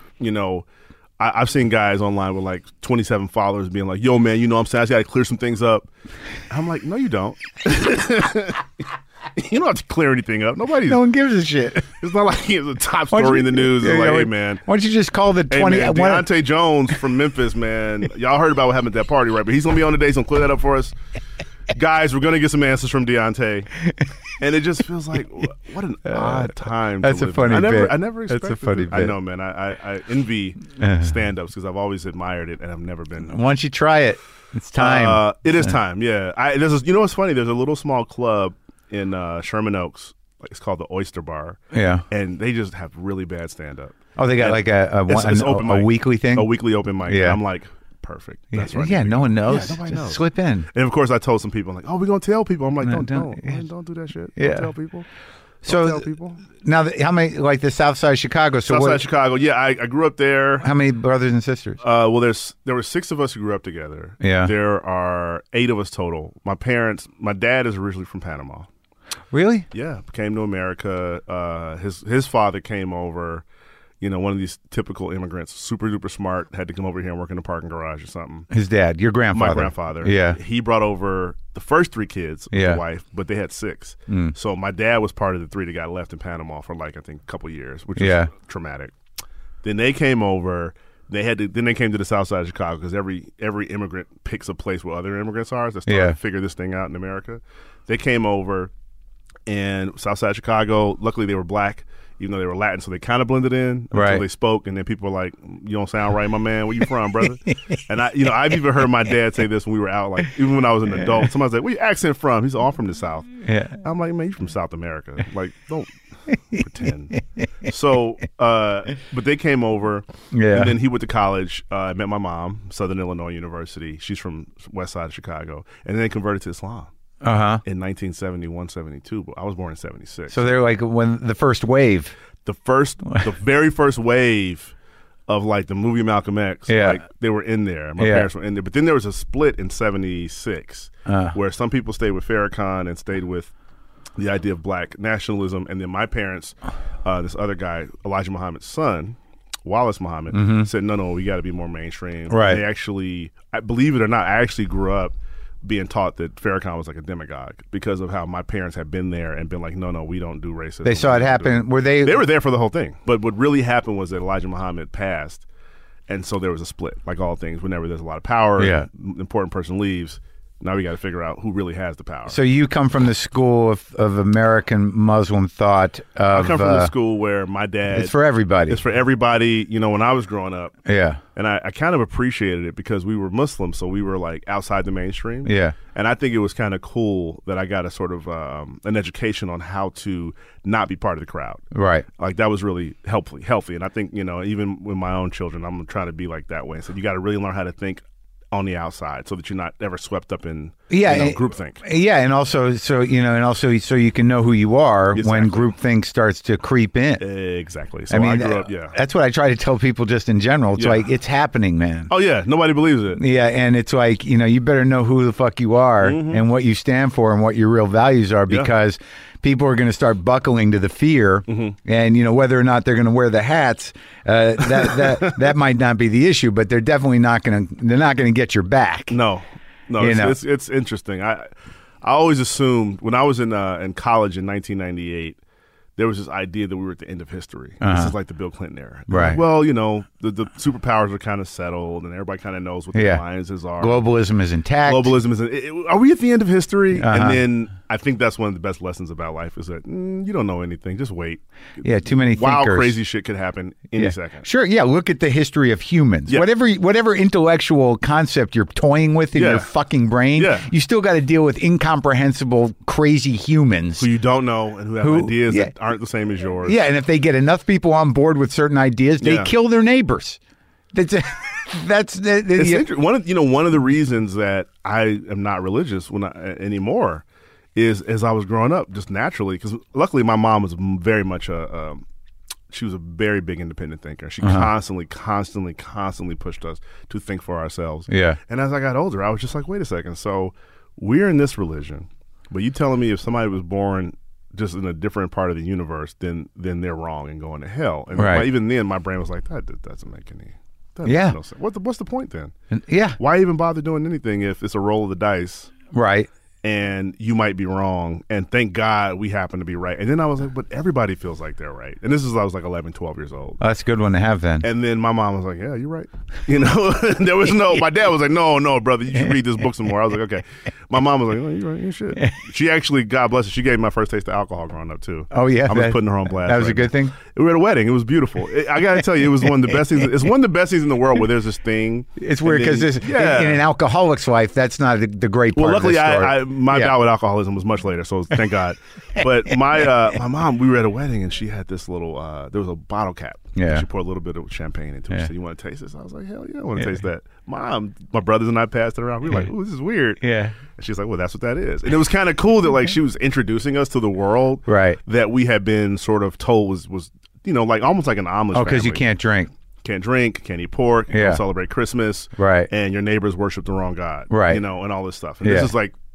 I've seen guys online with like 27 followers being like, "Yo, man, what I'm saying I just got to clear some things up." I'm like, "No, you don't." You don't have to clear anything up. No one gives a shit. It's not like it's a top story in the news. It's like, hey, man. Why don't you just call the 20... Hey, man, Deontay Jones from Memphis, man. Y'all heard about what happened at that party, right? But he's going to be on today. He's going to clear that up for us. Guys, we're going to get some answers from Deontay. And it just feels like, what an odd time That's to a live funny in. bit. I never expected That's a funny bit. I know, man. I envy stand-ups because I've always admired it, and I've never been... Once you try it, it's time. It is time, yeah. You know what's funny? There's a little small club in Sherman Oaks. It's called the Oyster Bar. Yeah. And they just have really bad stand-up. Oh, they got like a weekly thing? A weekly open mic. Yeah. I'm like, perfect. That's right. Yeah, no one knows. Yeah, nobody knows. Slip in. And, of course, I told some people, like, we're going to tell people. I'm like, don't do that shit. Yeah. Don't tell people. Tell people. Now, how many, like the South Side of Chicago? South Side of Chicago, yeah. I grew up there. How many brothers and sisters? Well, there were 6 of us who grew up together. Yeah. There are 8 of us total. My dad is originally from Panama. Really? Yeah, came to America. His father came over, one of these typical immigrants, super duper smart, had to come over here and work in a parking garage or something. His dad, your grandfather. My grandfather. Yeah. He brought over the first 3 kids with his wife, but they had 6. So my dad was part of the 3 that got left in Panama for like, I think, a couple years, which was traumatic. Then they came over. Then they came to the South Side of Chicago because every immigrant picks a place where other immigrants are. So they started to figure this thing out in America. They came over. And South Side Chicago, luckily they were black. even though they were Latin, so they kind of blended in until they spoke, and then people were like, "You don't sound right, my man. Where you from, brother?" And I've even heard my dad say this when we were out, like even when I was an adult. Somebody's like, "Where your accent from?" He's all from the South. Yeah. I'm like, "Man, you from South America? Like, don't pretend." So, but they came over, and then he went to college. I met my mom, Southern Illinois University. She's from West Side of Chicago, and then they converted to Islam. In 1971, 72, but I was born in 76. So they're like when the first wave. The very first wave of like the movie Malcolm X, like they were in there. My parents were in there. But then there was a split in 76 where some people stayed with Farrakhan and stayed with the idea of black nationalism. And then my parents, this other guy, Elijah Muhammad's son, Wallace Muhammad, said, no, we got to be more mainstream. Right. And they actually, believe it or not, I actually grew up being taught that Farrakhan was like a demagogue because of how my parents had been there and been like, no, we don't do racism. They saw it happen. Were they? They were there for the whole thing. But what really happened was that Elijah Muhammad passed, and so there was a split. Like all things, whenever there's a lot of power, an important person leaves. Now we got to figure out who really has the power. So you come from the school of American Muslim thought. I come from the school where my dad. It's for everybody. It's for everybody. You know, when I was growing up. Yeah. And I kind of appreciated it because we were Muslim, so we were like outside the mainstream. Yeah. And I think it was kind of cool that I got a sort of an education on how to not be part of the crowd. Right. Like that was really healthy. And I think, you know, even with my own children, I'm trying to be like that way. So you got to really learn how to think on the outside so that you're not ever swept up in groupthink. Yeah, and also so you can know who you are when groupthink starts to creep in. Exactly. So I grew up, That's what I try to tell people just in general. It's like, it's happening, man. Oh yeah, nobody believes it. Yeah, and it's like, you know, you better know who the fuck you are and what you stand for and what your real values are, because people are going to start buckling to the fear, and you know, whether or not they're going to wear the hats, that might not be the issue, but they're definitely not going to get your back. No, it's interesting. I always assumed when I was in college in 1998, there was this idea that we were at the end of history. This is like the Bill Clinton era. Right. Like, well, you know, the superpowers are kind of settled, and everybody kind of knows what the alliances are. Globalism is intact. Are we at the end of history? And then I think that's one of the best lessons about life is that you don't know anything. Just wait. Yeah, too many wild, thinkers. crazy shit could happen any second. Sure, look at the history of humans. Yeah. Whatever intellectual concept you're toying with in your fucking brain, you still got to deal with incomprehensible, crazy humans. Who you don't know and who have ideas that aren't the same as yours. Yeah, and if they get enough people on board with certain ideas, they kill their neighbors. That's interesting. One of the reasons that I am not religious anymore is as I was growing up, just naturally, because luckily my mom was very much she was a very big independent thinker. She constantly pushed us to think for ourselves. Yeah. And as I got older, I was just like, wait a second. So we're in this religion, but you telling me if somebody was born just in a different part of the universe, then they're wrong and going to hell. And even then, my brain was like, that doesn't make any. That makes no sense. What's the point then? Yeah. Why even bother doing anything if it's a roll of the dice? Right. And you might be wrong, and thank God we happen to be right. And then I was like, but everybody feels like they're right. And this is, I was like 11, 12 years old. Oh, that's a good one to have then. And then my mom was like, yeah, you're right. You know, there was my dad was like, no, brother, you should read this book some more. I was like, okay. My mom was like, oh, you're right, you should. She actually, God bless her, she gave me my first taste of alcohol growing up too. Oh, yeah. I was putting her on blast. That was a good thing? We were at a wedding. It was beautiful. I got to tell you, it was one of the best things. It's one of the best things in the world where there's this thing. It's weird because in an alcoholic's life, that's not the great part of the story. Luckily, my bout with alcoholism was much later, so thank God. But my mom, we were at a wedding, and she had this little, there was a bottle cap. Yeah. She poured a little bit of champagne into it. She said, you want to taste this? I was like, hell yeah, I want to taste that. Mom, my brothers and I passed it around. We were like, ooh, this is weird. Yeah. And she's like, well, that's what that is. And it was kind of cool that like she was introducing us to the world that we had been sort of told was like almost like an Amish family. Because you can't drink. Can't drink, can't eat pork, don't celebrate Christmas. Right. And your neighbors worship the wrong God. Right. And all this stuff. And this is like,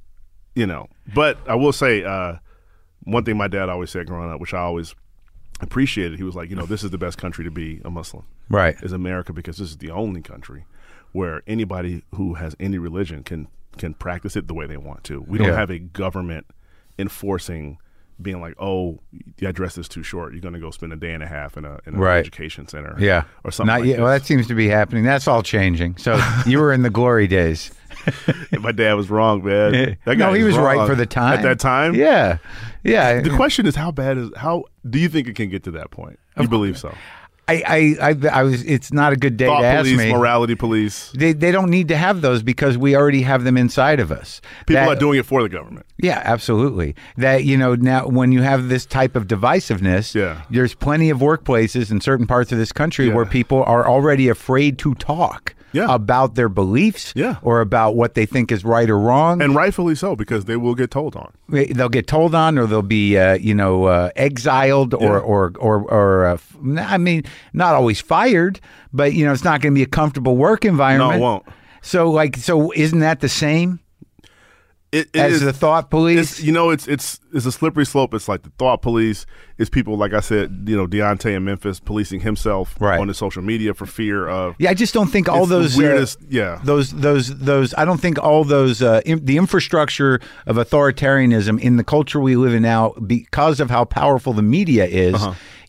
but I will say one thing my dad always said growing up, which I always appreciated, he was like, this is the best country to be a Muslim. Right. Is America, because this is the only country where anybody who has any religion can practice it the way they want to. We don't have a government enforcing being like, oh, your dress is too short. You're going to go spend a day and a half in an education center. Yeah. Or something Not like yet. this. Well, that seems to be happening. That's all changing. So you were in the glory days. My dad was wrong, man. That guy No, he was right for the time. At that time? Yeah. Yeah. The question is, how do you think it can get to that point? You believe so? I was. It's not a good day Thought to ask police, me. morality police. They don't need to have those because we already have them inside of us. People are doing it for the government. Yeah, absolutely. That, now when you have this type of divisiveness, there's plenty of workplaces in certain parts of this country where people are already afraid to talk about their beliefs or about what they think is right or wrong. And rightfully so, because they will get told on. They'll get told on, or they'll be, exiled, or I mean, not always fired, but it's not going to be a comfortable work environment. No, it won't. So isn't that the same? It as is, the thought police? It's a slippery slope. It's like the thought police is people, like I said, Deontay in Memphis policing himself on his social media for fear of. Yeah, I just don't think all those weirdest. Those. I don't think all those the infrastructure of authoritarianism in the culture we live in now, because of how powerful the media is.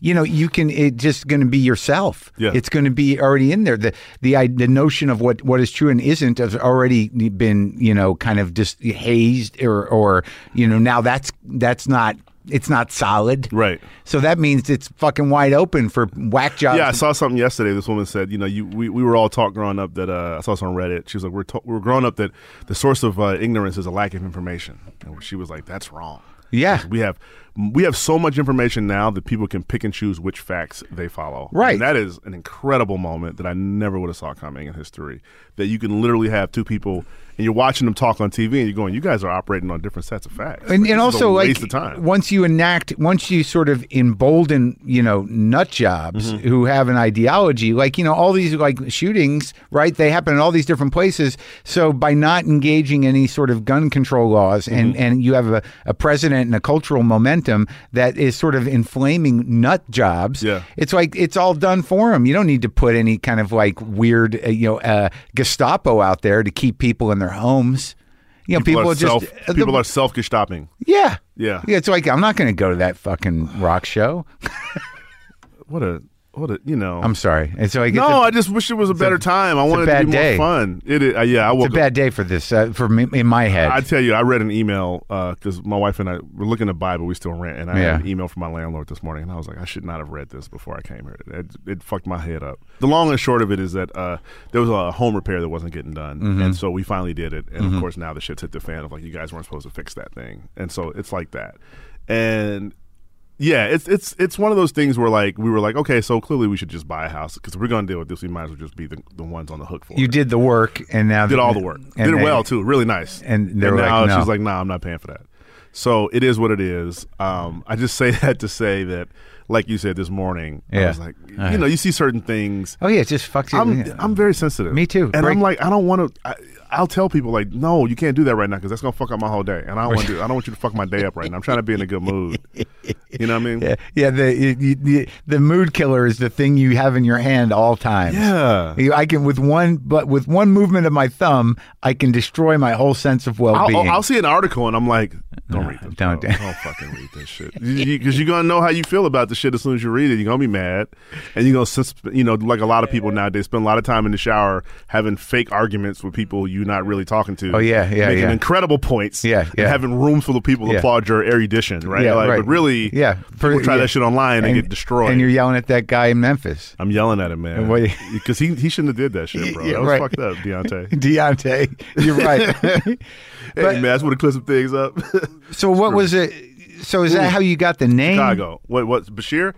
It's just going to be yourself. Yeah. It's going to be already in there. The notion of what is true and isn't has already been, kind of just hazed or now that's not. It's not solid. Right. So that means it's fucking wide open for whack jobs. Yeah, I saw something yesterday. This woman said, we were all taught growing up that, I saw this on Reddit. She was like, we're growing up that the source of ignorance is a lack of information. And she was like, that's wrong. Yeah. We have so much information now that people can pick and choose which facts they follow. Right. And that is an incredible moment that I never would have saw coming in history. That you can literally have two people and you're watching them talk on TV and you're going, you guys are operating on different sets of facts. And also, a waste of time. once you sort of embolden, nut jobs who have an ideology, all these shootings, right? They happen in all these different places. So by not engaging any sort of gun control laws and you have a president and a cultural momentum that is sort of inflaming nut jobs, it's like it's all done for them. You don't need to put any kind of weird, Gestapo out there to keep people in their homes. People are self-Gestaping. Yeah. Yeah. Yeah. It's like, I'm not going to go to that fucking rock show. What a I'm sorry. And so I just wish it was a better time. I wanted it to be more fun. It is. It's a bad day for this, for me, in my head. I tell you, I read an email because my wife and I were looking to buy, but we still rent. And I had an email from my landlord this morning, and I was like, I should not have read this before I came here. It fucked my head up. The long and short of it is that there was a home repair that wasn't getting done, and so we finally did it. And of course, now the shit's hit the fan of you guys weren't supposed to fix that thing, and so it's like that, and. Yeah, it's one of those things where we were like, okay, so clearly we should just buy a house because if we're going to deal with this, we might as well just be the ones on the hook for it. You did the work, and now did all the work, did it well too, really nice. And now no. She's like, nah, I'm not paying for that. So it is what it is. I just say that to say that, like you said this morning, I was like, you see certain things. Oh yeah, it just fucks you. I'm very sensitive. Me too. And I'm like, I don't want to. I'll tell people no, you can't do that right now because that's gonna fuck up my whole day, and I don't want you to fuck my day up right now. I'm trying to be in a good mood. You know what I mean? Yeah. The mood killer is the thing you have in your hand all times. Yeah. I can with one movement of my thumb, I can destroy my whole sense of well-being. I'll see an article and I'm like, don't read this. Don't fucking read this shit because you're gonna know how you feel about the shit as soon as you read it. You're gonna be mad, and you're gonna like a lot of people nowadays spend a lot of time in the shower having fake arguments with people you're not really talking to. Oh yeah, making incredible points. Yeah. And having rooms full of people applaud your erudition, right? Yeah, right. But really, people try that shit online and get destroyed. And you're yelling at that guy in Memphis. I'm yelling at him, man, because he shouldn't have did that shit, bro. That was fucked up, Deontay. You're right. Hey, man, that's what to clear some things up. So what was it? So is that how you got the name? Chicago. What Bashir?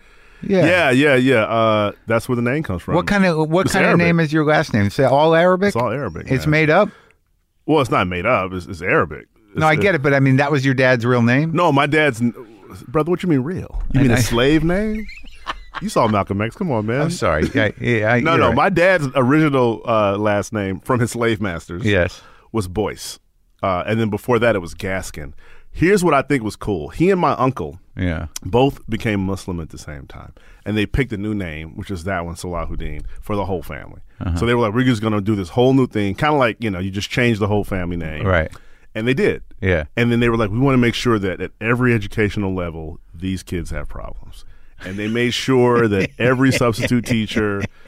Yeah. That's where the name comes from. What kind of name is your last name? Is it all Arabic? It's all Arabic. It's made up? Well, it's not made up. It's Arabic. I get it, but I mean, that was your dad's real name? No, my dad's... Brother, what you mean real? You mean a slave name? You saw Malcolm X. Come on, man. I'm sorry. No. Right. My dad's original last name from his slave masters was Boyce. And then before that, it was Gaskin. Here's what I think was cool. He and my uncle both became Muslim at the same time. And they picked a new name, which is that one, Salahuddin, for the whole family. So they were like, we're just going to do this whole new thing. Kind of like, you just change the whole family name. Right. And they did. Yeah. And then they were like, we want to make sure that at every educational level, these kids have problems. And they made sure that every substitute teacher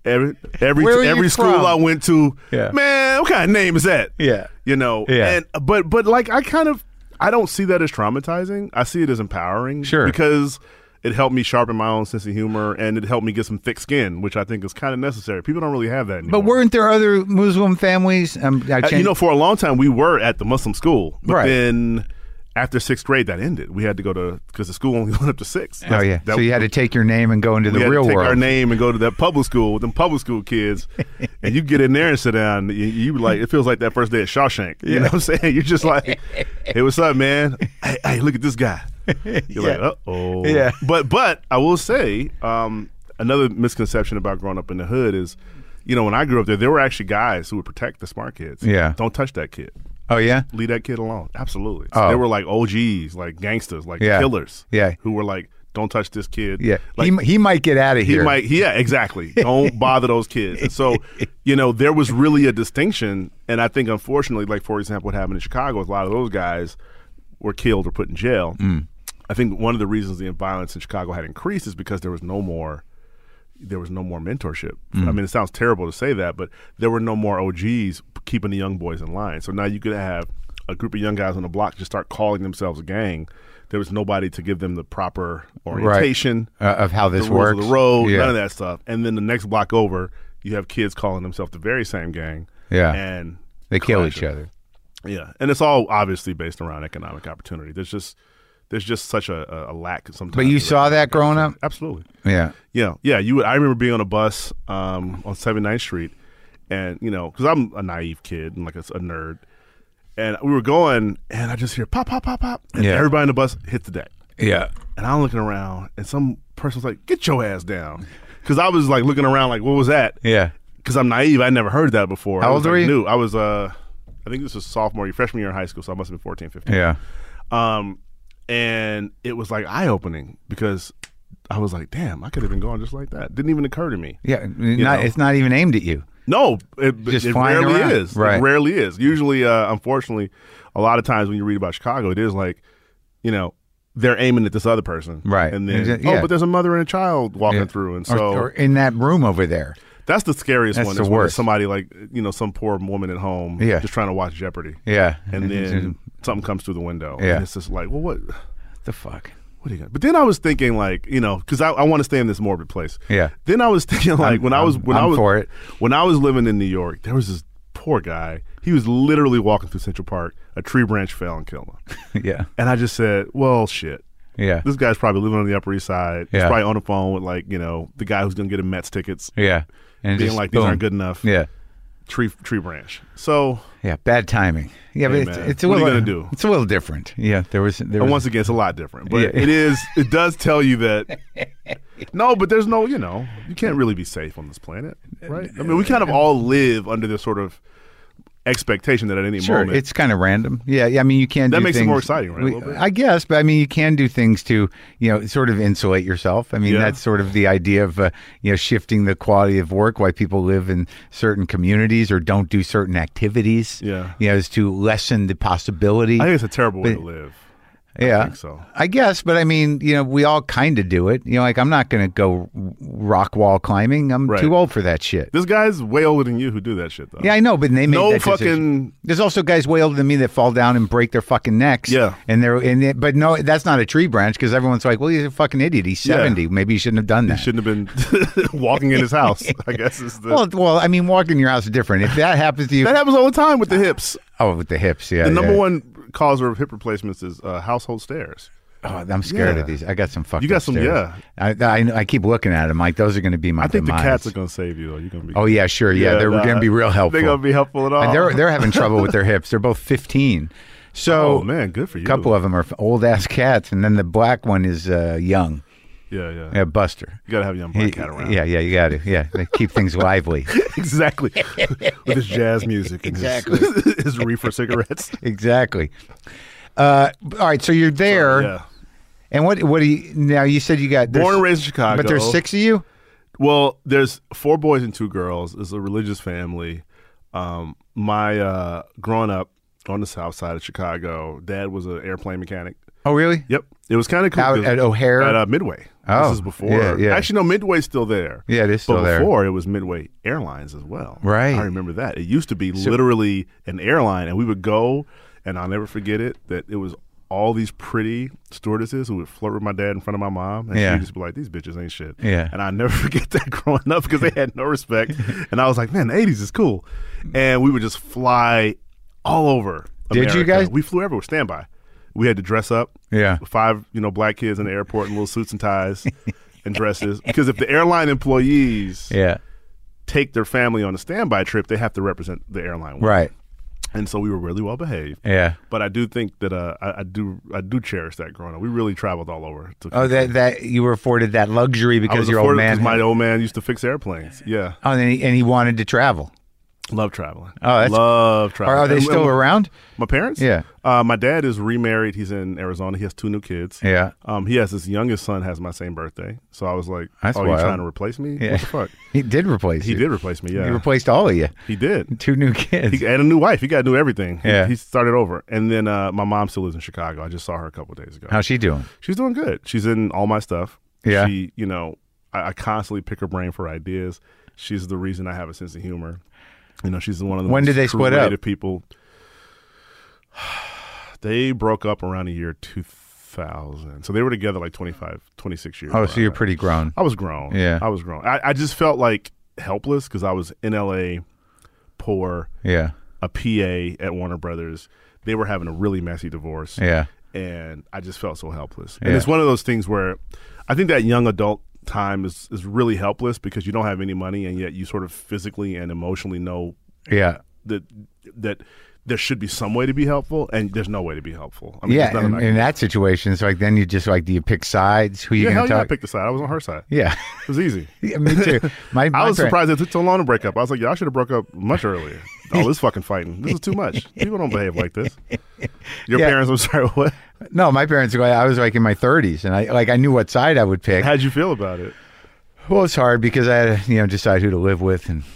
Every school I went to, man, what kind of name is that? Yeah. You know, and but like I don't see that as traumatizing. I see it as empowering. Sure. Because it helped me sharpen my own sense of humor, and it helped me get some thick skin, which I think is kind of necessary. People don't really have that anymore. But weren't there other Muslim families? For a long time we were at the Muslim school, but right. then after 6th grade that ended. We had to go to, because the school only went up to 6. Oh yeah, so you had to take your name and go into the real world. We had to take our name and go to that public school with them public school kids, and you get in there and sit down. You like, it feels like that first day at Shawshank. You know what I'm saying? You're just like, hey, what's up, man? Hey, look at this guy. You're like, uh-oh. Yeah. But I will say, another misconception about growing up in the hood is, when I grew up there were actually guys who would protect the smart kids. Yeah. Don't touch that kid. Oh, yeah? Leave that kid alone. Absolutely. So they were like OGs, like gangsters, like killers. Yeah. Who were like, don't touch this kid. Yeah. Like, he might get out of here. He might. Yeah, exactly. Don't bother those kids. And so, there was really a distinction. And I think, unfortunately, like, for example, what happened in Chicago, a lot of those guys were killed or put in jail. I think one of the reasons the violence in Chicago had increased is because there was no more mentorship. I mean, it sounds terrible to say that, but there were no more OGs keeping the young boys in line. So now you could have a group of young guys on the block just start calling themselves a gang. There was nobody to give them the proper orientation of how this the rules works. Of the road, none of that stuff. And then the next block over, you have kids calling themselves the very same gang. Yeah, and they kill each other. Yeah, and it's all obviously based around economic opportunity. There's just such a lack sometimes. But you saw that growing up? Absolutely. Yeah. Yeah. I remember being on a bus on 79th Street, and because I'm a naive kid and like a nerd, and we were going, and I just hear pop, pop, pop, pop, and everybody in the bus hit the deck. Yeah. And I'm looking around, and some person was like, "Get your ass down," because I was like looking around like, "What was that?" Yeah. Because I'm naive, I never heard that before. How old were you? New. I was I think this was freshman year in high school, so I must have been 14, 15. Yeah. And it was like eye-opening because I was like, damn, I could have been going just like that. Didn't even occur to me. Yeah, it's not even aimed at you. No, it rarely around. is. Right. It rarely is. Usually, unfortunately, a lot of times when you read about Chicago, it is like, they're aiming at this other person. Right. And then, but there's a mother and a child walking through. And so, or in that room over there. That's the scariest one. That's the worst. Somebody like, some poor woman at home just trying to watch Jeopardy. Yeah. And then something comes through the window. Yeah. And it's just like, well, what the fuck? What are you gonna? But then I was thinking, like, because I want to stay in this morbid place. Yeah. Then I was thinking, like, when I was living in New York, there was this poor guy. He was literally walking through Central Park. A tree branch fell and killed him. Yeah. And I just said, well, shit. Yeah. This guy's probably living on the Upper East Side. He's probably on the phone with, like, the guy who's gonna get him Mets tickets. Yeah. And being like, these aren't good enough. Yeah. Tree branch. So yeah, bad timing. Yeah, hey, but man, it's a what little. are you gonna do? It's a little different. Yeah, there was. And once again, it's a lot different. But it does tell you that. No, but there's no. You can't really be safe on this planet, right? I mean, we kind of all live under this sort of expectation that at any moment. It's kind of random. Yeah. I mean, you can. That do makes things, it more exciting, right? A little bit. I guess, but I mean, you can do things to sort of insulate yourself. I mean, that's sort of the idea of shifting the quality of work. Why people live in certain communities or don't do certain activities. Yeah. Is to lessen the possibility. I think it's a terrible way to live. Yeah, I think so. I guess, but I mean, we all kind of do it. Like, I'm not going to go rock wall climbing. I'm too old for that shit. This guy's way older than you who do that shit, though. Yeah, I know, but they made that fucking decision. There's also guys way older than me that fall down and break their fucking necks. Yeah, but no, that's not a tree branch because everyone's like, well, he's a fucking idiot. He's 70. Yeah. Maybe he shouldn't have done that. He shouldn't have been walking in his house. I guess is the well, I mean, walking in your house is different. If that happens to you, that happens all the time with the hips. Oh, with the hips, yeah. The number one cause of hip replacements is household stairs. Oh, I'm scared of these. I got some fucked You got up some, stairs. I keep looking at them like those are going to be my I think demise. the cats are going to save you, though. You're going to be. Oh, yeah, sure. Yeah, they're going to be real helpful. They're going to be helpful at all. They're having trouble with their hips. They're both 15. So, oh, man, good for you. A couple of them are old-ass cats, and then the black one is young. Yeah, Buster. You got to have a young black cat around. Yeah, you got to. Yeah, they keep things lively. Exactly. With his jazz music. Exactly. His reefer cigarettes. Exactly. All right, so you're there. So, yeah. And what do you now? You said you got born and raised in Chicago, but there's 6 of you. Well, there's 4 boys and 2 girls. It's a religious family. My growing up on the south side of Chicago, Dad was an airplane mechanic. Oh, really? Yep. It was kind of cool. Out at O'Hare? At Midway. Oh, this is before. yeah. Actually, no, Midway's still there. Yeah, it is still there. But before, it was Midway Airlines as well. Right. I remember that. It used to be literally an airline, and we would go, and I'll never forget it, that it was all these pretty stewardesses who would flirt with my dad in front of my mom, and she'd just be like, these bitches ain't shit. Yeah. And I'll never forget that growing up because they had no respect. And I was like, man, the 80s is cool. And we would just fly all over America. Did you guys? We flew everywhere, standby. We had to dress up. Yeah. 5, black kids in the airport in little suits and ties and dresses. Because if the airline employees take their family on a standby trip, they have to represent the airline. Right. And so we were really well behaved. Yeah. But I do think that I do cherish that growing up. We really traveled all over. That you were afforded that luxury because your old man. My old man used to fix airplanes. Yeah. Oh, and he wanted to travel. Love traveling. Oh, love traveling. Are they still around? My parents? Yeah. My dad is remarried. He's in Arizona. He has 2 new kids. Yeah. He has his youngest son has my same birthday. So I was like, That's you wild. trying to replace me? Yeah. What the fuck? He did replace you. He did replace me, yeah. He replaced all of you. He did. 2 new kids. He had a new wife. He got to do everything. Yeah. He started over. And then my mom still lives in Chicago. I just saw her a couple of days ago. How's she doing? She's doing good. She's in all my stuff. Yeah. She, I constantly pick her brain for ideas. She's the reason I have a sense of humor. She's one of the When most did they split up? creative people. They broke up around the year 2000. So they were together like 26 years. Oh, so you're pretty grown. I was grown. Yeah. I was grown. I just felt like helpless because I was in LA, poor, Yeah. a PA at Warner Brothers. They were having a really messy divorce. Yeah. And I just felt so helpless. And Yeah. it's one of those things where I think that young adult time is really helpless because you don't have any money and yet you sort of physically and emotionally know Yeah. that there should be some way to be helpful, and there's no way to be helpful. I Yeah. In that situation, it's like then you just do you pick sides? Who you going to I talk? picked the side. I was on her side. Yeah. It was easy. Yeah, me too. My I was parent- surprised it took so long to break up. I was like, y'all should have broke up much earlier. All this fucking fighting. This is too much. People don't behave like this. Your Yeah. parents, I'm sorry, what? No, my parents. I was in my 30s, and I knew what side I would pick. How'd you feel about it? Well, it's hard because I had to, decide who to live with, and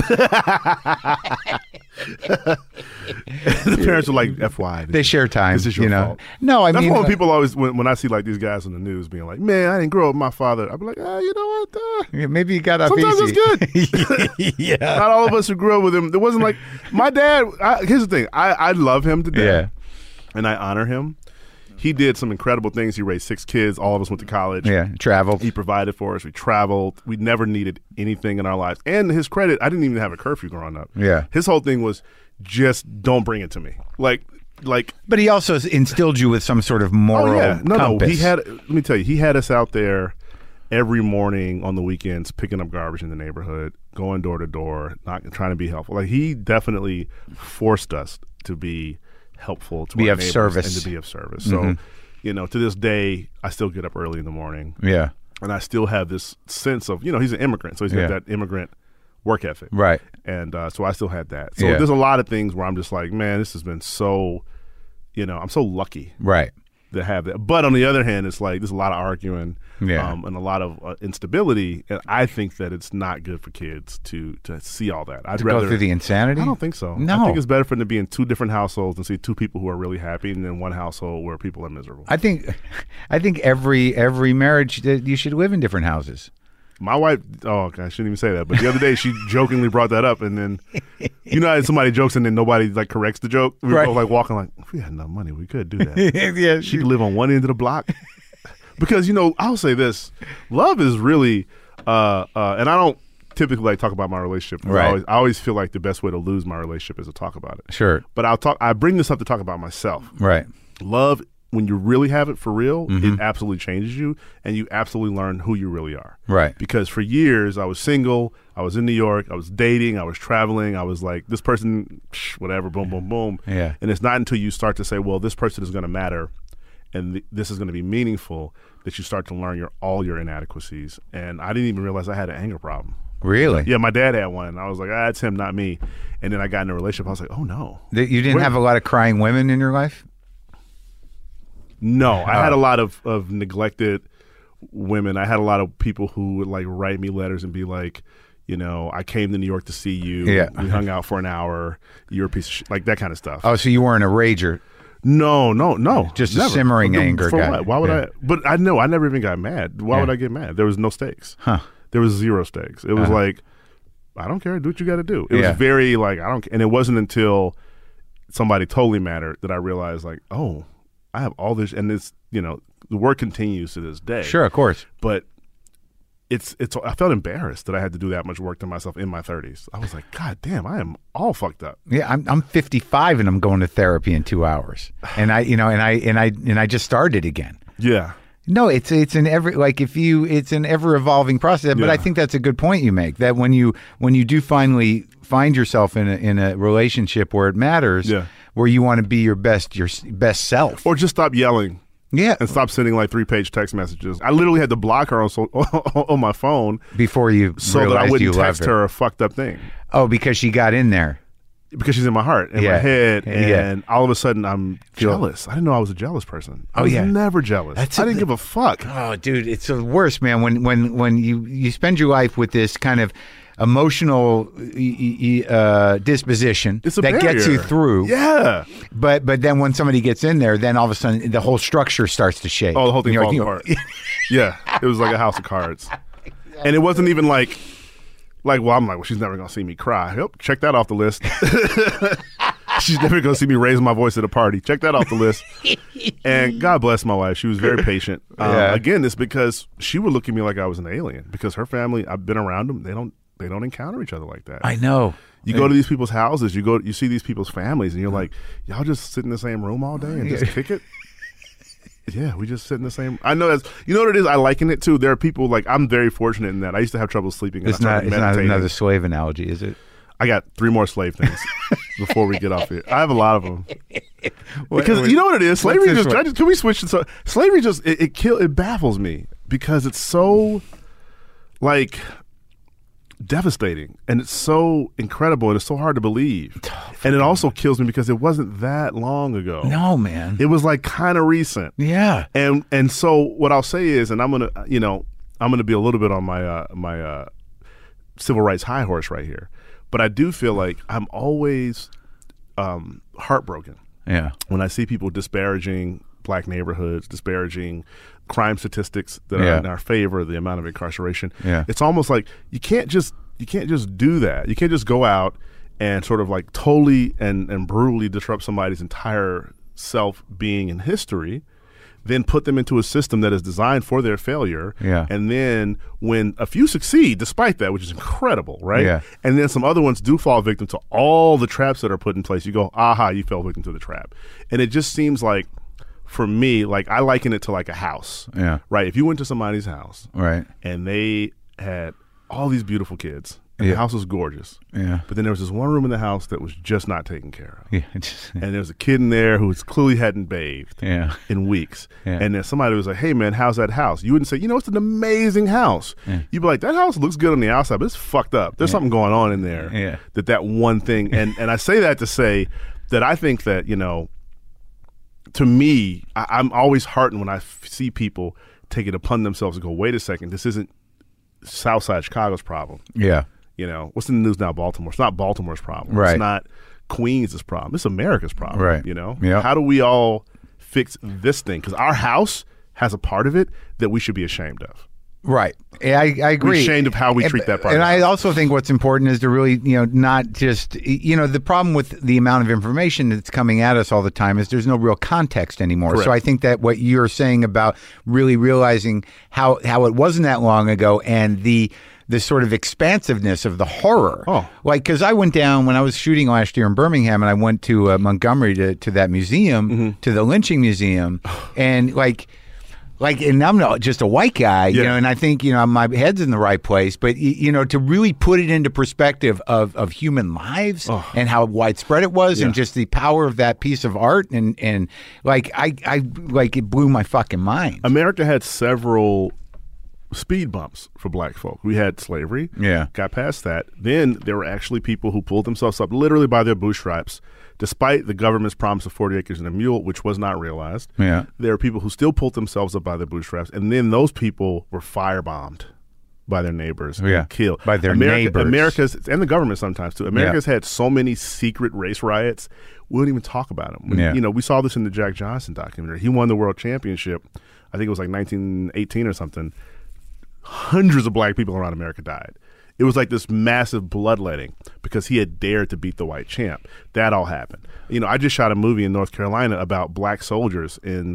The parents were like, "FY, they share time. this is your fault." No, I That's mean, why when people always when I see like these guys on the news being like, "Man, I didn't grow up with my father," I'd be like, you know what? maybe you got off Sometimes easy. it's good. Yeah. Not all of us who grew up with him. There wasn't like my dad. Here's the thing. I love him to death, Yeah. and I honor him. He did some incredible things. He raised 6 kids. All of us went to college. Yeah. Traveled. He provided for us. We traveled. We never needed anything in our lives. And his credit, I didn't even have a curfew growing up. Yeah. His whole thing was just don't bring it to me. Like. But he also instilled you with some sort of moral No. compass. He had. Let me tell you, he had us out there every morning on the weekends picking up garbage in the neighborhood, going door to door, not trying to be helpful. Like he definitely forced us to be helpful, to Be our of neighbors service. and to be of service. So, to this day, I still get up early in the morning. Yeah. And I still have this sense of, he's an immigrant, so he's Yeah. got that immigrant work ethic. Right. And so I still had that. So Yeah. there's a lot of things where I'm just like, man, this has been so, I'm so lucky Right. to have that. But on the other hand, it's like there's a lot of arguing Yeah. and a lot of instability. And I think that it's not good for kids to see all that. I'd To rather go through the insanity? I don't think so. No. I think it's better for them to be in 2 different households and see 2 people who are really happy and then one household where people are miserable. I think every marriage that you should live in different houses. My wife, I shouldn't even say that, but the other day she jokingly brought that up, and then how somebody jokes and then nobody corrects the joke. We were Right. both walking like, if we had enough money, we could do that. Yeah. She could live on one end of the block. Because I'll say this: love is really, and I don't typically talk about my relationship. Right. I always feel like the best way to lose my relationship is to talk about it. Sure. But I bring this up to talk about myself. Right. Love, when you really have it for real, Mm-hmm. it absolutely changes you, and you absolutely learn who you really are. Right. Because for years I was single, I was in New York, I was dating, I was traveling, I was like, this person, whatever, boom, boom, boom. Yeah. And it's not until you start to say, well, this person is going to matter, and this is going to be meaningful, that you start to learn all your inadequacies. And I didn't even realize I had an anger problem. Really? Yeah, my dad had one. I was like, it's him, not me. And then I got in a relationship. I was like, oh no. You didn't Wait. have a lot of crying women in your life? No, I had a lot of neglected women. I had a lot of people who would write me letters and be like, I came to New York to see you. Yeah. We hung out for an hour. You're a piece of shit. Like that kind of stuff. Oh, so you weren't a rager. No. Just never. a simmering anger For guy. what? Why would I? But I know I never even got mad. Why would I get mad? There was no stakes. Huh. There was zero stakes. It was like, I don't care. Do what you got to do. It was very like, I don't. And it wasn't until somebody totally mattered that I realized like, oh, I have all this, and this, the work continues to this day. Sure, of course. But it's. I felt embarrassed that I had to do that much work to myself in my 30s. I was like, God damn, I am all fucked up. Yeah, I'm 55 and I'm going to therapy in 2 hours, and I just started again. Yeah. No, it's an it's an ever evolving process. But I think that's a good point you make. That when you do finally find yourself in a relationship where it matters, where you want to be your best self, or just stop yelling. Yeah, and stop sending like 3-page text messages. I literally had to block her on my phone before you so that I wouldn't text her a fucked up thing. Oh, because she got in there. Because she's in my heart, in my head, and all of a sudden I'm jealous. I didn't know I was a jealous person. I was never jealous. I didn't give a fuck. Oh, dude, it's the worst, man. When you spend your life with this kind of emotional disposition that gets you through. Yeah. But then when somebody gets in there, then all of a sudden the whole structure starts to shake. Oh, the whole thing falls apart. Yeah, it was like a house of cards, and it wasn't even like. I'm like, well, she's never going to see me cry. Yep, check that off the list. She's never going to see me raise my voice at a party. Check that off the list. And God bless my wife. She was very patient. Again, it's because she would look at me like I was an alien because her family, I've been around them. They don't encounter each other like that. I know. You go to these people's houses, you see these people's families, and you're like, y'all just sit in the same room all day and just kick it? Yeah, we just sit in the same. I know that's. You know what it is? I liken it to. There are people like I'm very fortunate in that. I used to have trouble sleeping. It's not another slave analogy, is it? I got 3 more slave things before we get off here. I have a lot of them. Because you know what it is? Slavery just. Can we switch? Slavery just it baffles me because it's so like devastating and it's so incredible and it's so hard to believe. And it also kills me because it wasn't that long ago. No, man. It was like kind of recent. Yeah. And so what I'll say is, and I'm gonna be a little bit on my civil rights high horse right here, but I do feel like I'm always heartbroken. Yeah. When I see people disparaging black neighborhoods, disparaging crime statistics that are in our favor, the amount of incarceration. Yeah. It's almost like you can't just do that. You can't just go out and sort of like totally and brutally disrupt somebody's entire self-being and history, then put them into a system that is designed for their failure. Yeah. And then when a few succeed despite that, which is incredible, right? Yeah. And then some other ones do fall victim to all the traps that are put in place. You go, aha, you fell victim to the trap. And it just seems like, for me, like I liken it to like a house. Yeah. Right. If you went to somebody's house, right, and they had all these beautiful kids, and the house was gorgeous. Yeah. But then there was this one room in the house that was just not taken care of. Yeah. And there was a kid in there who clearly hadn't bathed in weeks. Yeah. And then somebody was like, "Hey man, how's that house?" You wouldn't say, it's an amazing house. Yeah. You'd be like, "That house looks good on the outside, but it's fucked up. There's something going on in there." Yeah. That one thing. And I say that to say that I think that, to me, I'm always heartened when I see people take it upon themselves to go, wait a second, this isn't Southside Chicago's problem. Yeah. What's in the news now? Baltimore. It's not Baltimore's problem. Right. It's not Queens' problem. It's America's problem. Right. Yeah. How do we all fix this thing? Because our house has a part of it that we should be ashamed of. Right. I agree. We're ashamed of how we treat that part. And I also think what's important is to really, not just, the problem with the amount of information that's coming at us all the time is there's no real context anymore. Correct. So I think that what you're saying about really realizing how it wasn't that long ago and the sort of expansiveness of the horror. Oh. Like, because I went down when I was shooting last year in Birmingham and I went to Montgomery to that museum, to the lynching museum, and and I'm not just a white guy, and I think, my head's in the right place, but, to really put it into perspective of human lives and how widespread it was and just the power of that piece of art and it blew my fucking mind. America had several speed bumps for black folk. We had slavery. Yeah. Got past that. Then there were actually people who pulled themselves up literally by their bootstraps, despite the government's promise of 40 acres and a mule, which was not realized. Yeah. There are people who still pulled themselves up by their bootstraps, and then those people were firebombed. by their neighbors, Yeah. killed By their neighbors. America's and the government sometimes too. America's had so many secret race riots. We don't even talk about them. When, Yeah. You know, we saw this in the Jack Johnson documentary. He won the world championship. I think it was like 1918 or something. Hundreds of black people around America died. It was like this massive bloodletting because he had dared to beat the white champ. That all happened. You know, I just shot a movie in North Carolina about black soldiers in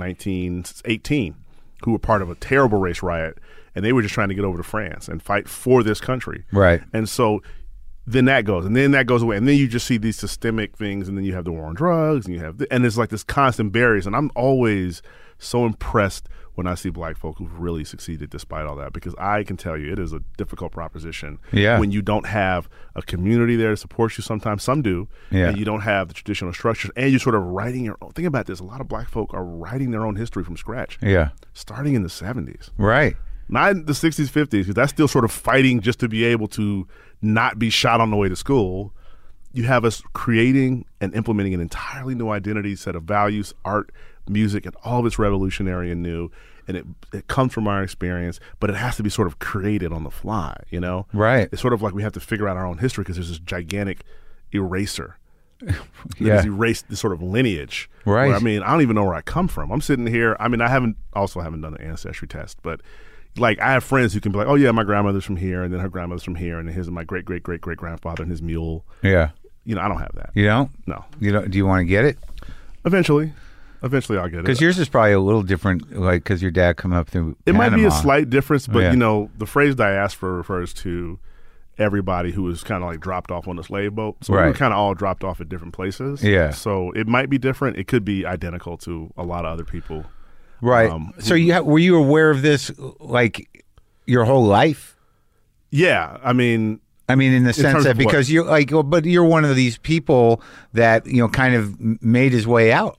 1918 who were part of a terrible race riot, and they were just trying to get over to France and fight for this country. Right. And so then that goes, and then that goes away, and then you just see these systemic things, and then you have the war on drugs, and you have, and it's like this constant barriers. And I'm always so impressed when I see black folk who've really succeeded despite all that, because I can tell you it is a difficult proposition when you don't have a community there to support you. Sometimes some do, and you don't have the traditional structures, and you're sort of writing your own. Think about this. A lot of black folk are writing their own history from scratch. Yeah. Starting in the 70s. Right. Not in the 60s, 50s, because that's still sort of fighting just to be able to not be shot on the way to school. You have us creating and implementing an entirely new identity, set of values, art, music, and all of it's revolutionary and new. And it comes from our experience, but it has to be sort of created on the fly, you know? Right. It's sort of like we have to figure out our own history because there's this gigantic eraser. Yeah. That has erased this sort of lineage. Right. Where, I mean, I don't even know where I come from. I'm sitting here. I mean, I haven't done the ancestry test, but like I have friends who can be like, oh yeah, my grandmother's from here, and then her grandmother's from here, and then here's my great great great great grandfather and his mule. Yeah. You know, I don't have that. You don't? No. You don't? Do you want to get it? Eventually I'll get it. Because yours is probably a little different, like because your dad come up through It might be a Panama. slight difference, but Yeah. you know, the phrase diaspora refers to everybody who was kind of like dropped off on the slave boat. So we were Right. kind of all dropped off at different places. Yeah. So it might be different. It could be identical to a lot of other people. Right. So were you aware of this like your whole life? Yeah. I mean, in the sense terms that of because you're like, well, but you're one of these people that kind of made his way out,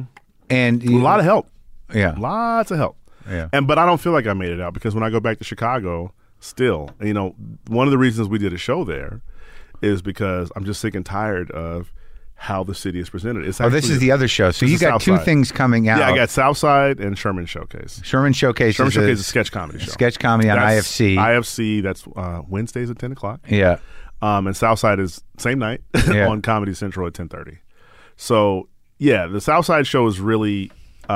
and a lot of help. Yeah. Lots of help. Yeah. But I don't feel like I made it out because when I go back to Chicago, still, one of the reasons we did a show there is because I'm just sick and tired of how the city is presented. It's this is the other show. So you got two things coming out. Yeah, I got Southside and Sherman Showcase. Sherman Showcase is a sketch comedy show. Sketch comedy on IFC. IFC, that's Wednesdays at 10 o'clock. Yeah. And Southside is same night on Comedy Central at 10:30. So, yeah, the Southside show is really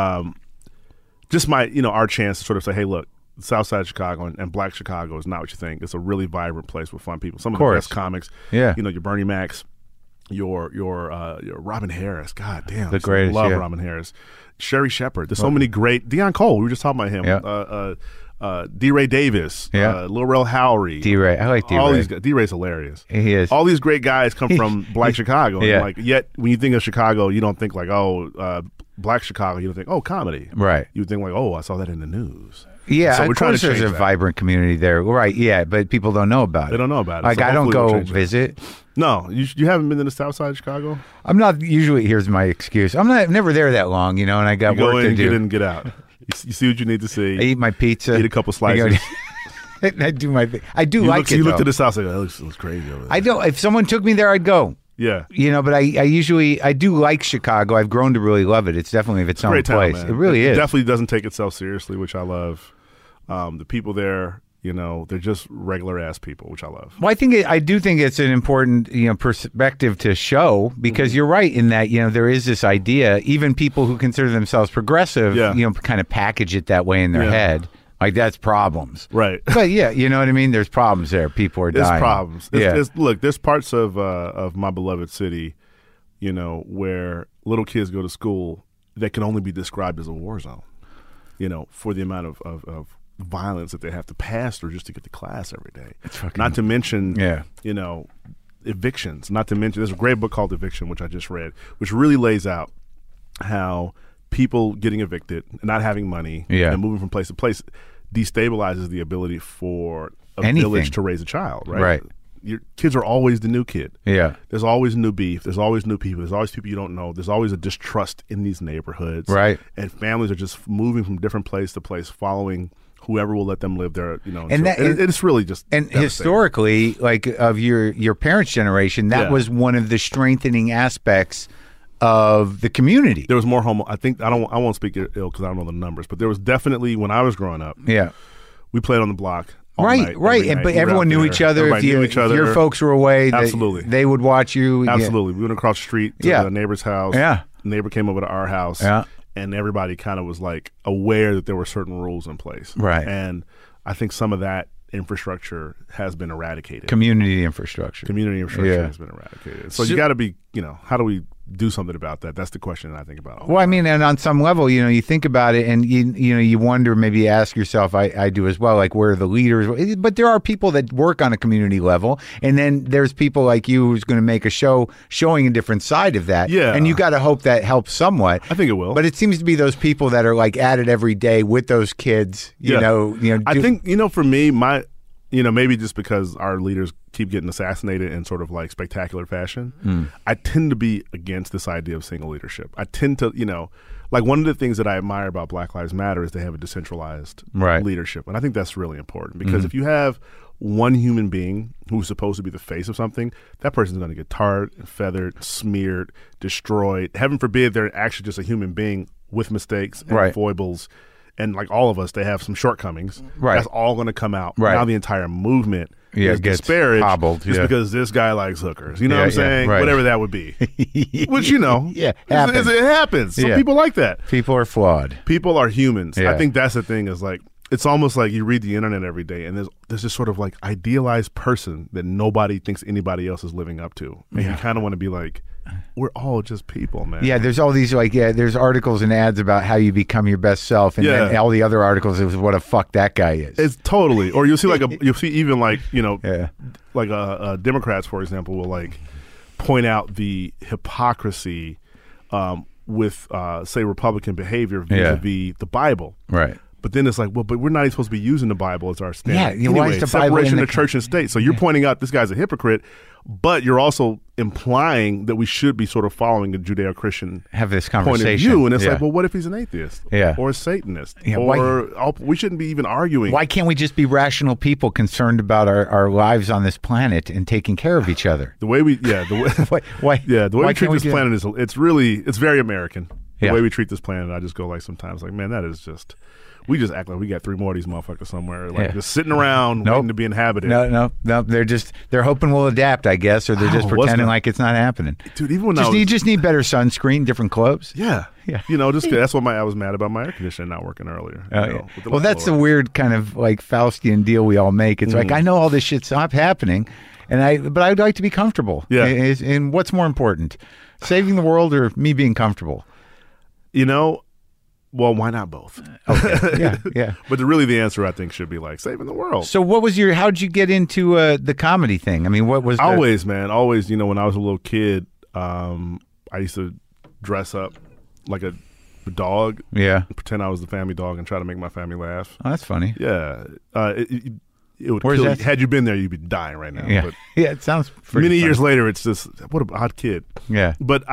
just our chance to sort of say, hey, look, Southside Chicago and Black Chicago is not what you think. It's a really vibrant place with fun people. Some of the best comics. Yeah. Your Bernie Macs, your Robin Harris. God damn. The greatest. Love Robin Harris. Sherry Shepard. There's so many great. Deion Cole. We were just talking about him. Yeah. D. Ray Davis. Yeah. Lil Rel Howery. D. Ray. I like D. All Ray. these guys. D. Ray's hilarious. He is. All these great guys come from Black Chicago. Yeah. And yet when you think of Chicago, you don't think like, Black Chicago. You don't think, comedy. Right. You would think like, I saw that in the news. Yeah, so we're trying to there's a vibrant community there. Right, yeah, but people don't know about it. They don't know about it. Like, so I don't go visit. No, you haven't been to the South Side of Chicago? I'm not usually, here's my excuse. I'm never there that long, and I got work to do. Get in and get out. You see what you need to see. I eat my pizza. Eat a couple slices. I do my thing. I do like it, You though. look to the South Side, that looks crazy over there. I don't. If someone took me there, I'd go. Yeah. But I do like Chicago. I've grown to really love it. It's definitely its own place. Man. It really is. It definitely doesn't take itself seriously, which I love. The people there, they're just regular ass people, which I love. Well, I do think it's an important, perspective to show because you're right in that, there is this idea, even people who consider themselves progressive, kind of package it that way in their head. Like that's problems. Right. But yeah, you know what I mean? There's problems there. People are dying. There's problems. Yeah. Look, there's parts of my beloved city, where little kids go to school that can only be described as a war zone, for the amount of violence that they have to pass through just to get to class every day. Not to mention, evictions. Not to mention, there's a great book called Eviction, which I just read, which really lays out how people getting evicted, not having money, and moving from place to place destabilizes the ability for a village to raise a child, right? Right. Your kids are always the new kid. Yeah. There's always new beef. There's always new people. There's always people you don't know. There's always a distrust in these neighborhoods. Right. And families are just moving from different place to place, following whoever will let them live there, And it's really just historically, like of your parents' generation, that was one of the strengthening aspects of the community. There was more I won't speak ill because I don't know the numbers, but there was definitely, when I was growing up, yeah, we played on the block. all Right, night, right. every And, night. but We were everyone out knew there. each other. Everybody knew each other. If your folks were away, Absolutely. they would watch you. Absolutely. We went across the street to Yeah. the neighbor's house. Yeah. The neighbor came over to our house. Yeah. And everybody kind of was like aware that there were certain rules in place. Right. And I think some of that infrastructure has been eradicated. Community infrastructure. Community infrastructure Yeah. has been eradicated. So you got to be, how do we do something about that? That's the question that I think about. Well, I mean, and on some level, you think about it, and you wonder, maybe ask yourself. I do as well. Like, where are the leaders? But there are people that work on a community level, and then there's people like you who's going to make a show showing a different side of that. Yeah. And you got to hope that helps somewhat. I think it will. But it seems to be those people that are like at it every day with those kids. You know. I think for me, maybe just because our leaders keep getting assassinated in sort of like spectacular fashion, I tend to be against this idea of single leadership. I tend to, like one of the things that I admire about Black Lives Matter is they have a decentralized leadership. And I think that's really important because if you have one human being who's supposed to be the face of something, that person's going to get tarred, feathered, smeared, destroyed. Heaven forbid they're actually just a human being with mistakes and foibles. And like all of us, they have some shortcomings. Right. That's all going to come out. Right. Now the entire movement is gets disparaged hobbled, just because this guy likes hookers. You know what I'm saying? right. Whatever that would be. Which, happens. it happens. Some people like that. People are flawed. People are humans. Yeah. I think that's the thing is like, it's almost like you read the internet every day and there's this sort of like idealized person that nobody thinks anybody else is living up to. And you kind of want to be like, we're all just people, man. Yeah, there's all these there's articles and ads about how you become your best self, and then all the other articles is what a fuck that guy is. It's totally. Or you'll see even like like Democrats, for example, will like point out the hypocrisy with say Republican behavior vis-a-vis the Bible. Right. But then it's like, well, but we're not even supposed to be using the Bible as our standard. Yeah, why is the Bible separation in of church and state. So you're pointing out this guy's a hypocrite, but you're also implying that we should be sort of following the Judeo-Christian have this point conversation. of view. And it's like, well, what if he's an atheist? Yeah. Or a Satanist? Yeah, or we shouldn't be even arguing. Why can't we just be rational people concerned about our lives on this planet and taking care of each other? The way we, why we treat this planet is, it's very American. The Yeah. way we treat this planet, I just go like sometimes like, man, that is just... We just act like we got 3 more of these motherfuckers somewhere, like just sitting around waiting to be inhabited. No. They're hoping we'll adapt, I guess, or they're just pretending like it's not happening. Dude, even when you just need better sunscreen, different clothes. Yeah. That's what I was mad about my air conditioning not working earlier. Well, that's the weird kind of like Faustian deal we all make. It's like I know all this shit's not happening, but I'd like to be comfortable. Yeah. And what's more important, saving the world or me being comfortable? Well, why not both? Okay. Yeah. But really the answer, I think, should be like saving the world. So how'd you get into the comedy thing? I mean, what was Always, when I was a little kid, I used to dress up like a dog. Yeah. Pretend I was the family dog and try to make my family laugh. Oh, that's funny. Yeah. It would kill you. Had you been there, you'd be dying right now. Yeah. But it sounds pretty many funny. years later, it's just, what an odd kid. Yeah. But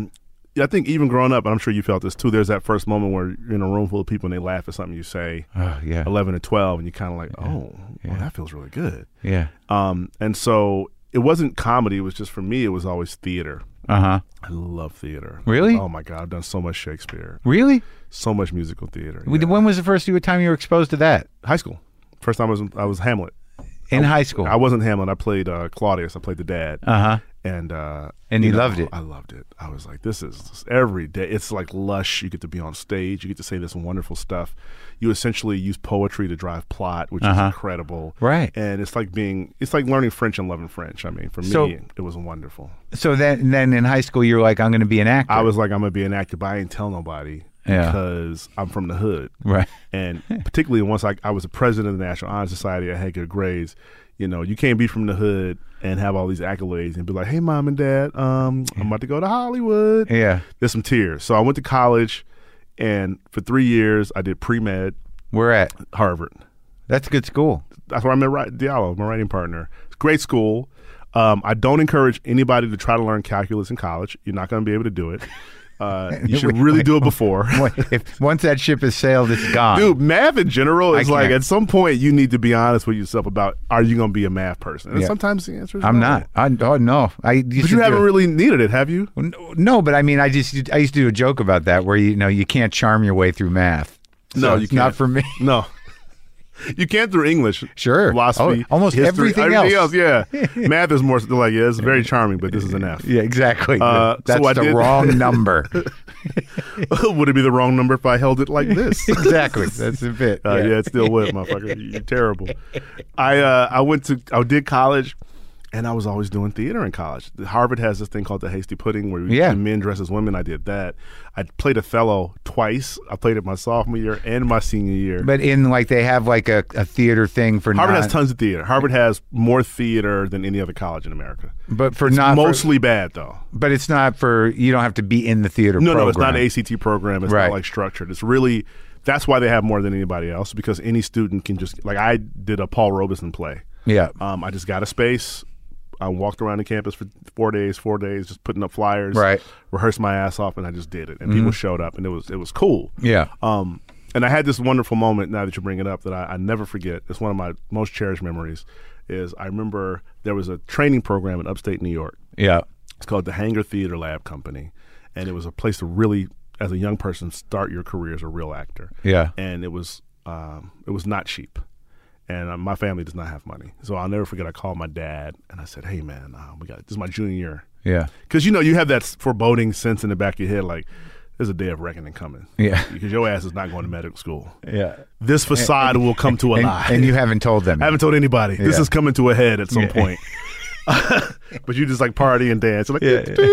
I think even growing up, and I'm sure you felt this too, there's that first moment where you're in a room full of people and they laugh at something you say, 11 or 12, and you're kind of like, well, that feels really good. Yeah. And so it wasn't comedy. It was just, for me, it was always theater. Uh-huh. I love theater. Really? Oh, my God. I've done so much Shakespeare. Really? So much musical theater. When was the first time you were exposed to that? High school. First time I was Hamlet. In high school? I wasn't Hamlet. I played Claudius. I played the dad. Uh-huh. And you loved it. I loved it. I was like, this is just every day. It's like lush. You get to be on stage. You get to say this wonderful stuff. You essentially use poetry to drive plot, which is incredible. Right. And it's like learning French and loving French. I mean, for me, it was wonderful. So then in high school, you're like, I'm going to be an actor. I was like, I'm going to be an actor, but I didn't tell nobody. Because I'm from the hood. Right. And particularly once I was the president of the National Honor Society, I had good grades. You can't be from the hood and have all these accolades and be like, hey, mom and dad, I'm about to go to Hollywood. Yeah. There's some tears. So I went to college, and for 3 years, I did pre-med. Where at? Harvard. That's a good school. That's where I met Diallo, my writing partner. It's a great school. I don't encourage anybody to try to learn calculus in college. You're not going to be able to do it. You should really do it before. Once that ship has sailed, it's gone. Dude, math in general is like, at some point, you need to be honest with yourself about, are you going to be a math person? And sometimes the answer is I'm no. not. No. But you haven't really needed it, have you? No, but I mean, I used to do a joke about that where, you can't charm your way through math. So No, you can't. Not for me. No. You can through English. Sure. Philosophy. Almost history, everything else. Yeah. Math is more like, yeah, it's very charming, but this is an F. Yeah, exactly. That's so the wrong number. Would it be the wrong number if I held it like this? Exactly. That's a bit. Yeah, it still would, motherfucker. You're terrible. I did college. And I was always doing theater in college. Harvard has this thing called the Hasty Pudding where the men dress as women. I did that. I played Othello twice. I played it my sophomore year and my senior year. But they have like a theater thing for Harvard has tons of theater. Harvard has more theater than any other college in America. But it's mostly bad though. But it's not for, you don't have to be in the theater program. No, it's not an ACT program. It's not like structured. It's really, that's why they have more than anybody else, because any student can just, like I did a Paul Robeson play. Yeah. I just got a space. I walked around the campus for 4 days, just putting up flyers, rehearsed my ass off, and I just did it. And people showed up, and it was cool. Yeah. And I had this wonderful moment, now that you bring it up, that I never forget. It's one of my most cherished memories, is I remember there was a training program in upstate New York. Yeah. It's called the Hanger Theater Lab Company. And it was a place to really, as a young person, start your career as a real actor. Yeah. And it was not cheap. And my family does not have money. So I'll never forget, I called my dad, and I said, hey, man, this is my junior year. Yeah. Because, you have that foreboding sense in the back of your head, like, there's a day of reckoning coming. Yeah. Because your ass is not going to medical school. Yeah. This facade will come to a lie. And you haven't told them. I haven't told anybody. Yeah. This is coming to a head at some point. But you just like party and dance. Like,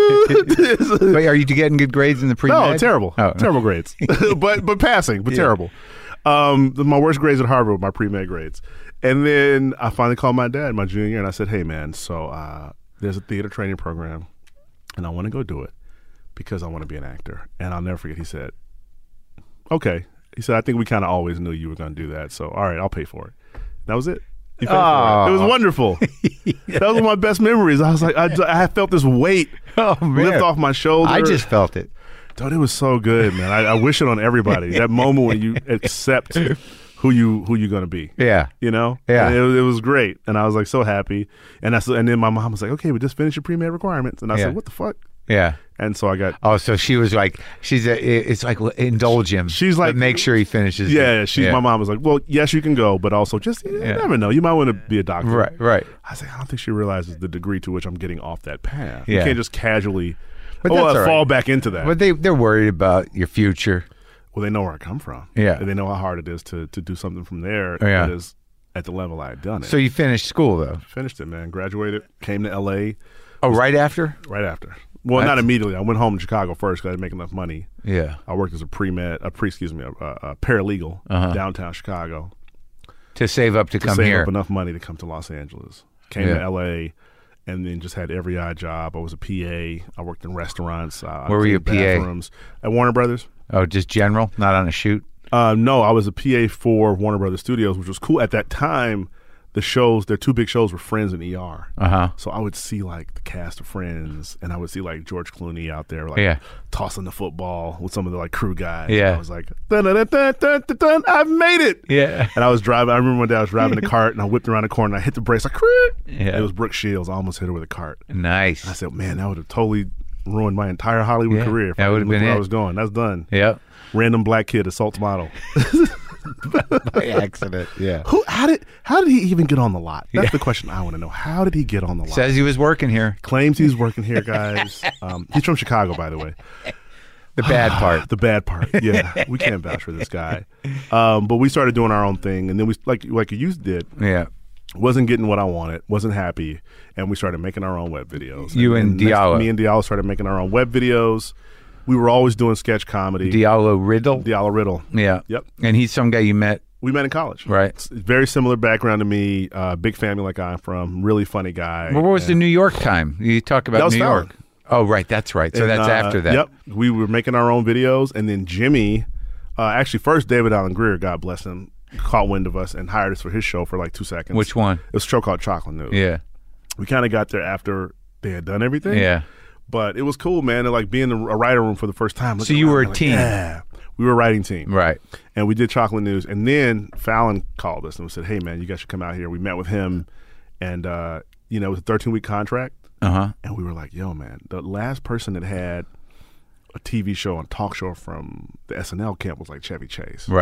But are you getting good grades in the pre-med? No, terrible. Oh. Terrible grades. but passing, but terrible. My worst grades at Harvard were my pre-med grades. And then I finally called my dad my junior year, and I said, hey, man, so there's a theater training program, and I want to go do it because I want to be an actor. And I'll never forget, he said, okay. He said, I think we kind of always knew you were going to do that, so all right, I'll pay for it. That was it. He paid for it. It was wonderful. That was one of my best memories. I was like, I felt this weight lift off my shoulder. I just felt it. Dude, it was so good, man. I wish it on everybody. That moment when you accept who you're going to be. Yeah. Yeah. And it was great. And I was like so happy. And then my mom was like, okay, we just finished your pre-med requirements. And I said, what the fuck? Yeah. And so I got. Oh, so she was like, it's like, indulge him. She's like, make sure he finishes. Yeah. My mom was like, well, yes, you can go, but also just, you never know. You might want to be a doctor. Right. I was like, I don't think she realizes the degree to which I'm getting off that path. Yeah. You can't just casually fall right. back into that. But they're worried about your future. Well, they know where I come from. Yeah. And they know how hard it is to do something from there that is at the level I had done it. So you finished school, though? Finished it, man. Graduated, came to L.A. Oh, right after? Right after. Well, not immediately. I went home to Chicago first because I didn't make enough money. Yeah. I worked as a paralegal downtown Chicago. To save up to come save here. Up enough money to come to Los Angeles. Came to L.A., and then just had every odd job. I was a PA. I worked in restaurants. Where were you a bathrooms. PA? At Warner Brothers. Oh, just general? Not on a shoot? No, I was a PA for Warner Brothers Studios, which was cool. At that time, their two big shows were Friends and ER. So I would see like the cast of Friends, and I would see like George Clooney out there like tossing the football with some of the like crew guys. Yeah. And I was like, dun, dun, dun, dun, dun, dun, I've made it. Yeah. And I remember one day I was driving a cart, and I whipped around the corner, and I hit the brakes like, it was Brooke Shields. I almost hit her with a cart. Nice. And I said, man, that would have totally ruined my entire Hollywood career if I would have been where I was going. That's done. Yeah. Random black kid assaults model. By accident. Yeah. How did he even get on the lot? That's the question I want to know. How did he get on the lot? Says he was working here. Claims he was working here, guys. He's from Chicago, by the way. The bad part. The bad part. Yeah. We can't vouch for this guy. But we started doing our own thing, and then we like you did. Yeah. Wasn't getting what I wanted, wasn't happy, and we started making our own web videos. Me and Diallo started making our own web videos. We were always doing sketch comedy. Diallo Riddle? Diallo Riddle. Yeah. Yep. And he's some guy you met? We met in college. Right. Very similar background to me. Big family like I'm from. Really funny guy. What was the New York time? You talk about New York. Oh, right. That's right. So that's after that. Yep. We were making our own videos, and then Jimmy, actually first David Allen Greer, God bless him, caught wind of us and hired us for his show for like 2 seconds. Which one? It was a show called Chocolate News. Yeah. We kind of got there after they had done everything. Yeah. But it was cool, man. And like being in a writer room for the first time. So you were a team. Yeah. We were a writing team. Right. And we did Chocolate News. And then Fallon called us and said, hey, man, you guys should come out here. We met with him. And, it was a 13-week contract. And we were like, yo, man, the last person that had a TV show and talk show from the SNL camp was like Chevy Chase. Right.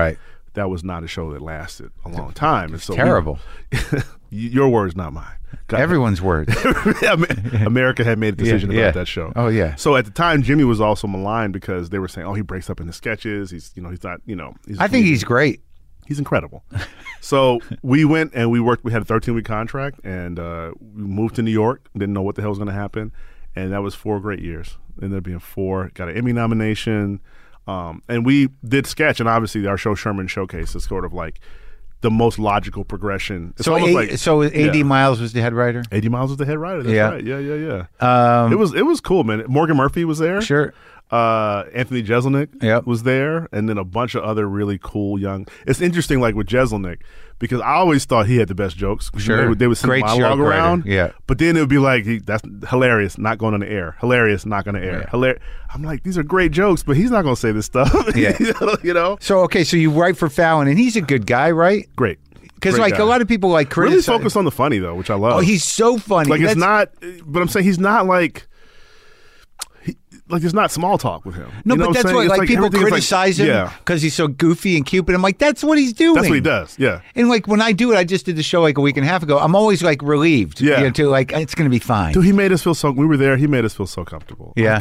that was not a show that lasted a long time. And so terrible. Your words, not mine. Everyone's words. America had made a decision about that show. Oh yeah. So at the time, Jimmy was also maligned because they were saying, "Oh, he breaks up in the sketches. He's not, I think he's great. He's incredible." So we went and we worked. We had a 13-week contract, and we moved to New York. Didn't know what the hell was going to happen, and that was 4 great years. Ended up being 4. Got an Emmy nomination, and we did sketch. And obviously, our show Sherman Showcase is sort of like the most logical progression. It's so A.D. Miles was the head writer? A.D. Miles was the head writer. That's right. Yeah. It was cool, man. Morgan Murphy was there. Sure. Anthony Jeselnik was there, and then a bunch of other really cool young. It's interesting, like with Jeselnik, because I always thought he had the best jokes. Sure. They would send monologue around. Yeah. But then it would be like, that's hilarious, not going on the air. Hilarious, not going to air. Yeah. I'm like, these are great jokes, but he's not going to say this stuff. Yeah. you know? So, okay, so you write for Fallon, and he's a good guy, right? Great. Because a lot of people like criticize. Really focus on the funny, though, which I love. Oh, he's so funny. Like, it's not, but I'm saying he's not like, there's not small talk with him. No, you know but that's what, like people criticize him because he's so goofy and cute. But I'm like, that's what he's doing. That's what he does. Yeah. And like when I do it, I just did the show like a week and a half ago. I'm always like relieved. Yeah. To like it's going to be fine. Dude, he made us feel so. We were there. He made us feel so comfortable. Yeah.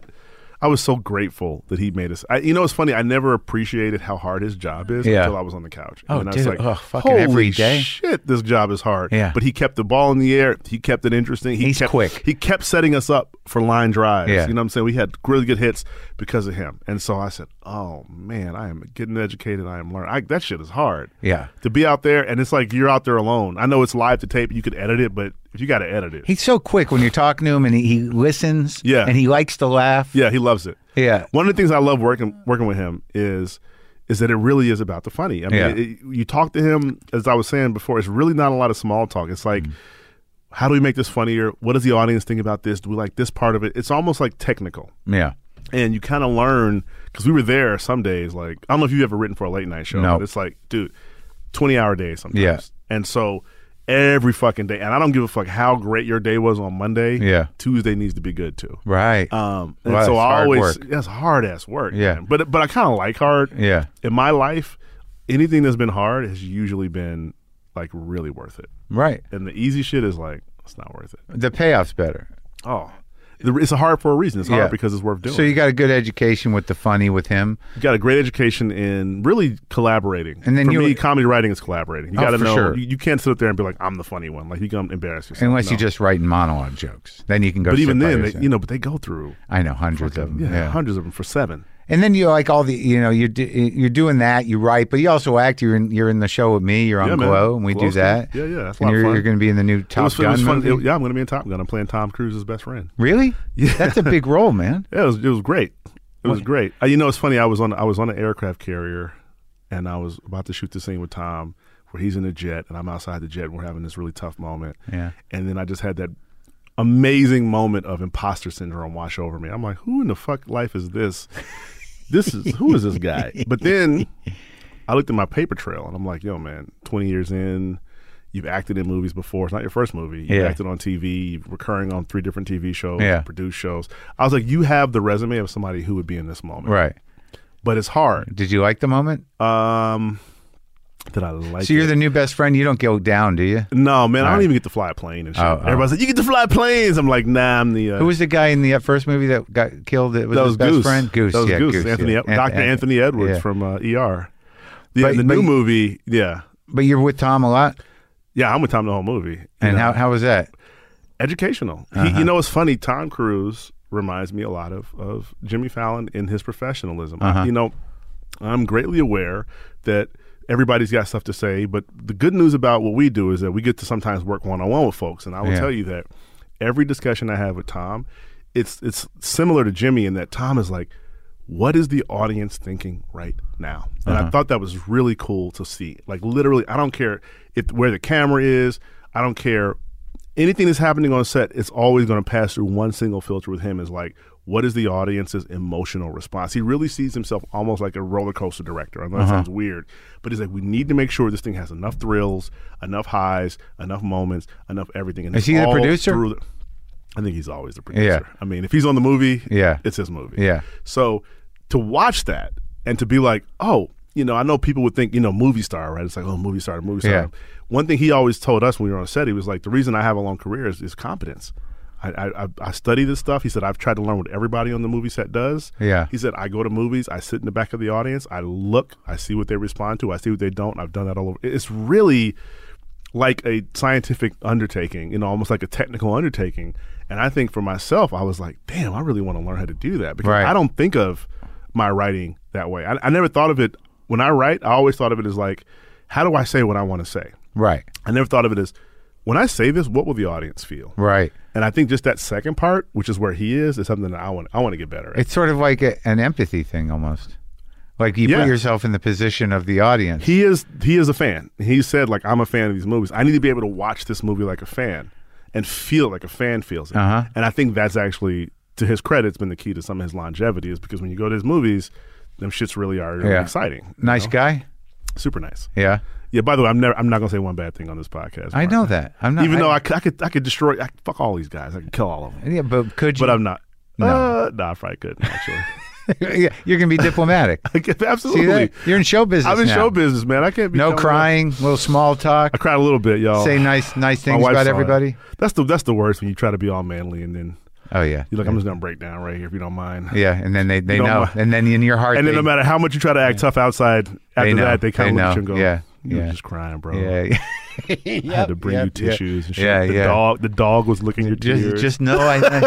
I was so grateful that he made us. It's funny. I never appreciated how hard his job is until I was on the couch. Oh, and dude. I was like, fucking every day. Shit, this job is hard. Yeah. But he kept the ball in the air. He kept it interesting. He's quick. He kept setting us up for line drives. Yeah. You know what I'm saying? We had really good hits because of him. And so I said, oh, man, I am getting educated. I am learning. That shit is hard. Yeah. To be out there, and it's like you're out there alone. I know it's live to tape. You could edit it, but if you got to edit it. He's so quick when you're talking to him, and he listens. Yeah. And he likes to laugh. Yeah, he loves it. Yeah. One of the things I love working with him is that it really is about the funny. I mean, you talk to him, as I was saying before, it's really not a lot of small talk. It's like, how do we make this funnier? What does the audience think about this? Do we like this part of it? It's almost like technical. Yeah. And you kind of learn, because we were there some days, like, I don't know if you've ever written for a late night show, but it's like, dude, 20-hour days sometimes. Yeah. And so every fucking day, and I don't give a fuck how great your day was on Monday. Yeah. Tuesday needs to be good too. Right. And so I always, that's hard ass work. Yeah. Man. But I kind of like hard. Yeah. In my life, anything that's been hard has usually been like really worth it. Right. And the easy shit is like, it's not worth it. The payoff's better. Oh. It's hard for a reason. It's hard because it's worth doing. So you got a good education with the funny with him. You got a great education in really collaborating. And then for me, comedy writing is collaborating. You got to know. Sure. You can't sit up there and be like, I'm the funny one. Like you can embarrass yourself. Unless you're just writing monologue jokes, then you can go. But even then, but they go through. I know hundreds of them. Yeah, hundreds of them for 7. And then you like all the, you're doing that. You write, but you also act. You're in the show with me. You're on Glow, and we do that. Yeah, that's a lot of fun. You're going to be in the new Top Gun movie. I'm going to be in Top Gun. I'm playing Tom Cruise's best friend. Really? Yeah, that's a big role, man. Yeah, it was great. It was great. It's funny. I was on an aircraft carrier, and I was about to shoot the scene with Tom where he's in a jet, and I'm outside the jet, and we're having this really tough moment. Yeah. And then I just had that amazing moment of imposter syndrome wash over me. I'm like, who in the fuck life is this? Who is this guy? But then I looked at my paper trail and I'm like, yo, man, 20 years in, you've acted in movies before. It's not your first movie. You've acted on TV, you're recurring on 3 different TV shows, produced shows. I was like, you have the resume of somebody who would be in this moment. Right. But it's hard. Did you like the moment? Did I like So you're the new best friend. You don't go down, do you? No, man. I don't even get to fly a plane and shit. Everybody's like, you get to fly planes. I'm like, nah, I'm the... Who was the guy in the first movie that got killed? That was his best friend? Goose. That was Goose. Goose. Dr. Anthony Edwards from ER. The new movie, But you're with Tom a lot? Yeah, I'm with Tom the whole movie. And how was that? Educational. It's funny. Tom Cruise reminds me a lot of Jimmy Fallon in his professionalism. I'm greatly aware that everybody's got stuff to say, but the good news about what we do is that we get to sometimes work one-on-one with folks. And I will tell you that every discussion I have with Tom, it's similar to Jimmy in that Tom is like, what is the audience thinking right now? And I thought that was really cool to see. Like literally, I don't care where the camera is. I don't care. Anything that's happening on set, it's always going to pass through one single filter with him is like, what is the audience's emotional response? He really sees himself almost like a roller coaster director. I know that sounds weird, but he's like, we need to make sure this thing has enough thrills, enough highs, enough moments, enough everything. And is he the producer? I think he's always the producer. Yeah. I mean, if he's on the movie, it's his movie. Yeah. So to watch that and to be like, oh, I know people would think, movie star, right? It's like, oh, movie star. Yeah. One thing he always told us when we were on set, he was like, the reason I have a long career is competence. I study this stuff. He said, I've tried to learn what everybody on the movie set does. Yeah. He said, I go to movies, I sit in the back of the audience, I look, I see what they respond to, I see what they don't. I've done that all over. It's really like a scientific undertaking, almost like a technical undertaking. And I think for myself, I was like, damn, I really want to learn how to do that, because I don't think of my writing that way. I never thought of it when I write. I always thought of it as like, how do I say what I want to say? Right. I never thought of it as, when I say this, what will the audience feel? Right. And I think just that second part, which is where he is something that I want to get better at. It's sort of like an empathy thing almost. Like you put yourself in the position of the audience. He is a fan. He said, like, I'm a fan of these movies. I need to be able to watch this movie like a fan and feel like a fan feels it. Uh-huh. And I think that's actually, to his credit, it's been the key to some of his longevity, is because when you go to his movies, them shits really are exciting. Nice guy? Super nice. Yeah. Yeah, by the way, I'm not going to say one bad thing on this podcast. I know that. I'm not. Even though I could destroy, fuck all these guys. I could kill all of them. Yeah, but could you? But I'm not. No. I probably couldn't, actually. You're going to be diplomatic. Absolutely. See that? You're in show business I'm in now. show business, man. I can't be no crying, little small talk. I cried a little bit, y'all. Say nice things about everybody. That's the worst, when you try to be all manly and then oh yeah, you're like, I'm just gonna break down right here if you don't mind. Yeah, and then they know, and then in your heart, and then no matter how much you try to act tough outside, after that they kind of look at you and go, yeah, you were just crying, bro. Yeah. I had to bring you tissues and shit. Yeah, the dog was licking your tears. Just know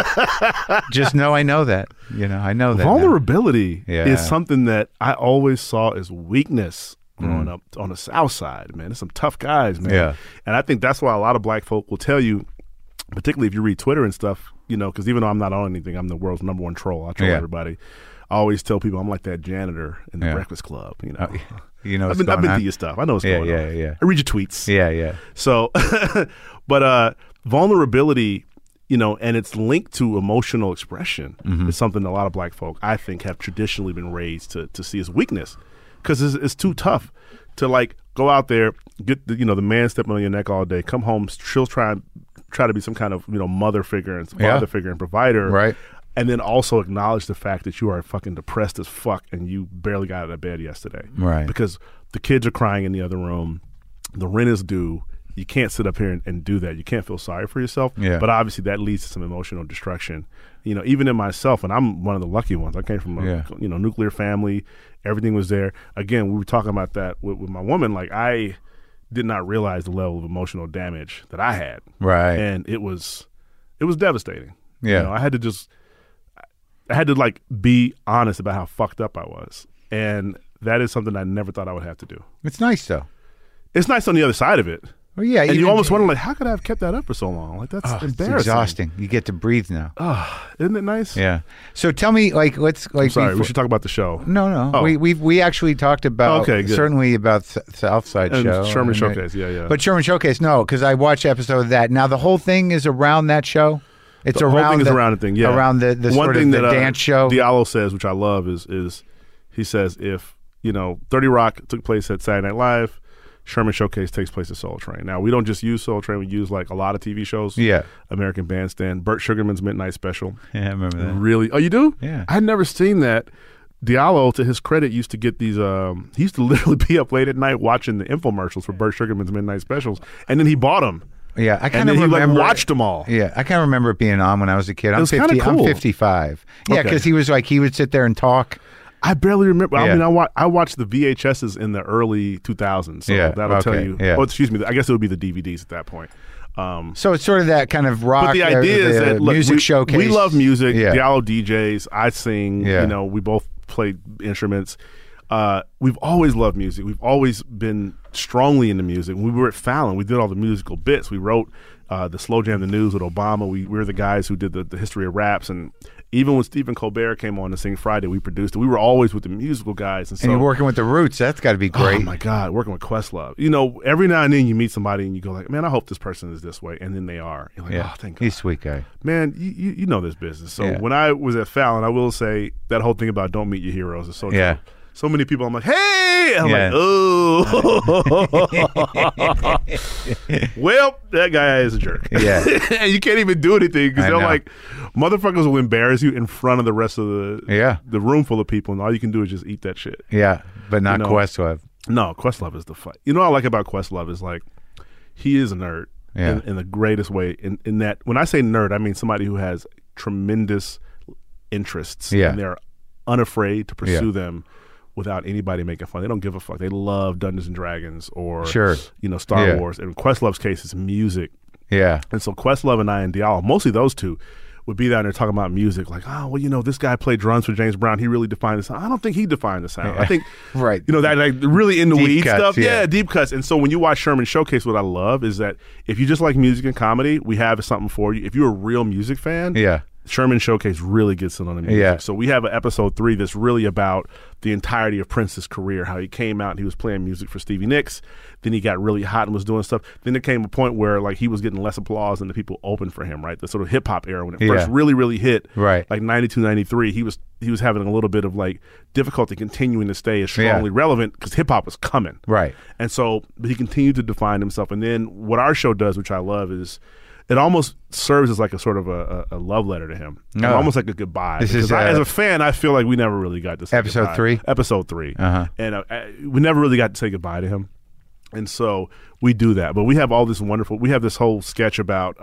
I know that. I know that. Vulnerability is something that I always saw as weakness growing up on the South Side, man. There's some tough guys, man. Yeah. And I think that's why a lot of black folk will tell you, particularly if you read Twitter and stuff, because even though I'm not on anything, I'm the world's #1 troll. I troll everybody. I always tell people I'm like that janitor in the Breakfast Club. I've been through your stuff. I know what's going on. Yeah. I read your tweets. Yeah. So, but vulnerability, and it's linked to emotional expression is something a lot of black folk, I think, have traditionally been raised to see as weakness, because it's too tough to like go out there, get the man stepping on your neck all day, come home, she'll try to be some kind of mother figure and father figure and provider, right? And then also acknowledge the fact that you are fucking depressed as fuck and you barely got out of bed yesterday. Right. Because the kids are crying in the other room. The rent is due. You can't sit up here and do that. You can't feel sorry for yourself. Yeah. But obviously that leads to some emotional destruction. Even in myself, and I'm one of the lucky ones. I came from a nuclear family. Everything was there. Again, we were talking about that with my woman. Like, I did not realize the level of emotional damage that I had. Right. And it was devastating. Yeah. I had to like be honest about how fucked up I was. And that is something I never thought I would have to do. It's nice though. It's nice on the other side of it. Well, yeah. And you almost wonder, like, how could I have kept that up for so long? Like, that's embarrassing. It's exhausting. You get to breathe now. Isn't it nice? Yeah. So tell me, like, I'm sorry, we should talk about the show. No. Oh. We actually talked about, certainly about Southside and Show. Sherman Showcase, yeah. But Sherman Showcase, no, because I watched an episode of that. Now, the whole thing is around that show? It's the around whole thing is around the thing, yeah. Around the one sort thing of the that dance show? Diallo says, which I love, is he says, if, 30 Rock took place at Saturday Night Live, Sherman Showcase takes place at Soul Train. Now, we don't just use Soul Train. We use, like, a lot of TV shows. Yeah. American Bandstand. Burt Sugarman's Midnight Special. Yeah, I remember that. Really? Oh, you do? Yeah. I had never seen that. Diallo, to his credit, used to get these, he used to literally be up late at night watching the infomercials for Burt Sugarman's Midnight Specials, and then he bought them. Yeah, I kind of remember. He watched them all. Yeah, I kind of remember it being on when I was a kid. I'm 50. Cool. I'm 55. Yeah, because he was like, he would sit there and talk. I barely remember. Yeah. I mean, I watched the VHSs in the early 2000s, so that'll tell you. Yeah. Oh, excuse me. I guess it would be the DVDs at that point. So it's sort of that kind of rock. But the idea is that music showcase. We love music. Diallo DJs. I sing. Yeah. We both play instruments. We've always loved music. We've always been strongly into music. When we were at Fallon, we did all the musical bits. We wrote the Slow Jam the News with Obama. We were the guys who did the history of raps. And even when Stephen Colbert came on to sing Friday, we produced it. We were always with the musical guys. And you're working with the Roots. That's got to be great. Oh, my God. Working with Questlove. Every now and then you meet somebody and you go like, man, I hope this person is this way. And then they are. You're like, oh, thank God. He's a sweet guy. Man, you know this business. So when I was at Fallon, I will say that whole thing about don't meet your heroes is so true. So many people, I'm like, hey! I'm like, oh. Well, that guy is a jerk. Yeah. And you can't even do anything because they're like, motherfuckers will embarrass you in front of the rest of the room full of people, and all you can do is just eat that shit. Yeah. But not Questlove. No, Questlove is the fight. You know what I like about Questlove is like he is a nerd in the greatest way. In that, when I say nerd, I mean somebody who has tremendous interests and they're unafraid to pursue them without anybody making fun. They don't give a fuck. They love Dungeons and Dragons or Star Wars. And in Questlove's case, it's music. Yeah. And so Questlove and I and Diallo, mostly those two, would be down there talking about music, like, oh, well, this guy played drums for James Brown. He really defined the sound. I don't think he defined the sound. I think, that like really in the weed stuff. Yeah, deep cuts. And so when you watch Sherman Showcase, what I love is that if you just like music and comedy, we have something for you. If you're a real music fan, Sherman Showcase really gets in on the music. Yeah. So we have an episode 3 that's really about the entirety of Prince's career, how he came out and he was playing music for Stevie Nicks. Then he got really hot and was doing stuff. Then there came a point where like he was getting less applause than the people opened for him, right? The sort of hip hop era when it first really, really hit, like 92, 93, he was having a little bit of like difficulty continuing to stay as strongly relevant because hip hop was coming. Right. And so he continued to define himself. And then what our show does, which I love, is it almost serves as like a sort of a love letter to him. Almost like a goodbye. As a fan, I feel like we never really got to say Episode goodbye. 3? Episode 3. And we never really got to say goodbye to him. And so we do that. But we have all this we have this whole sketch about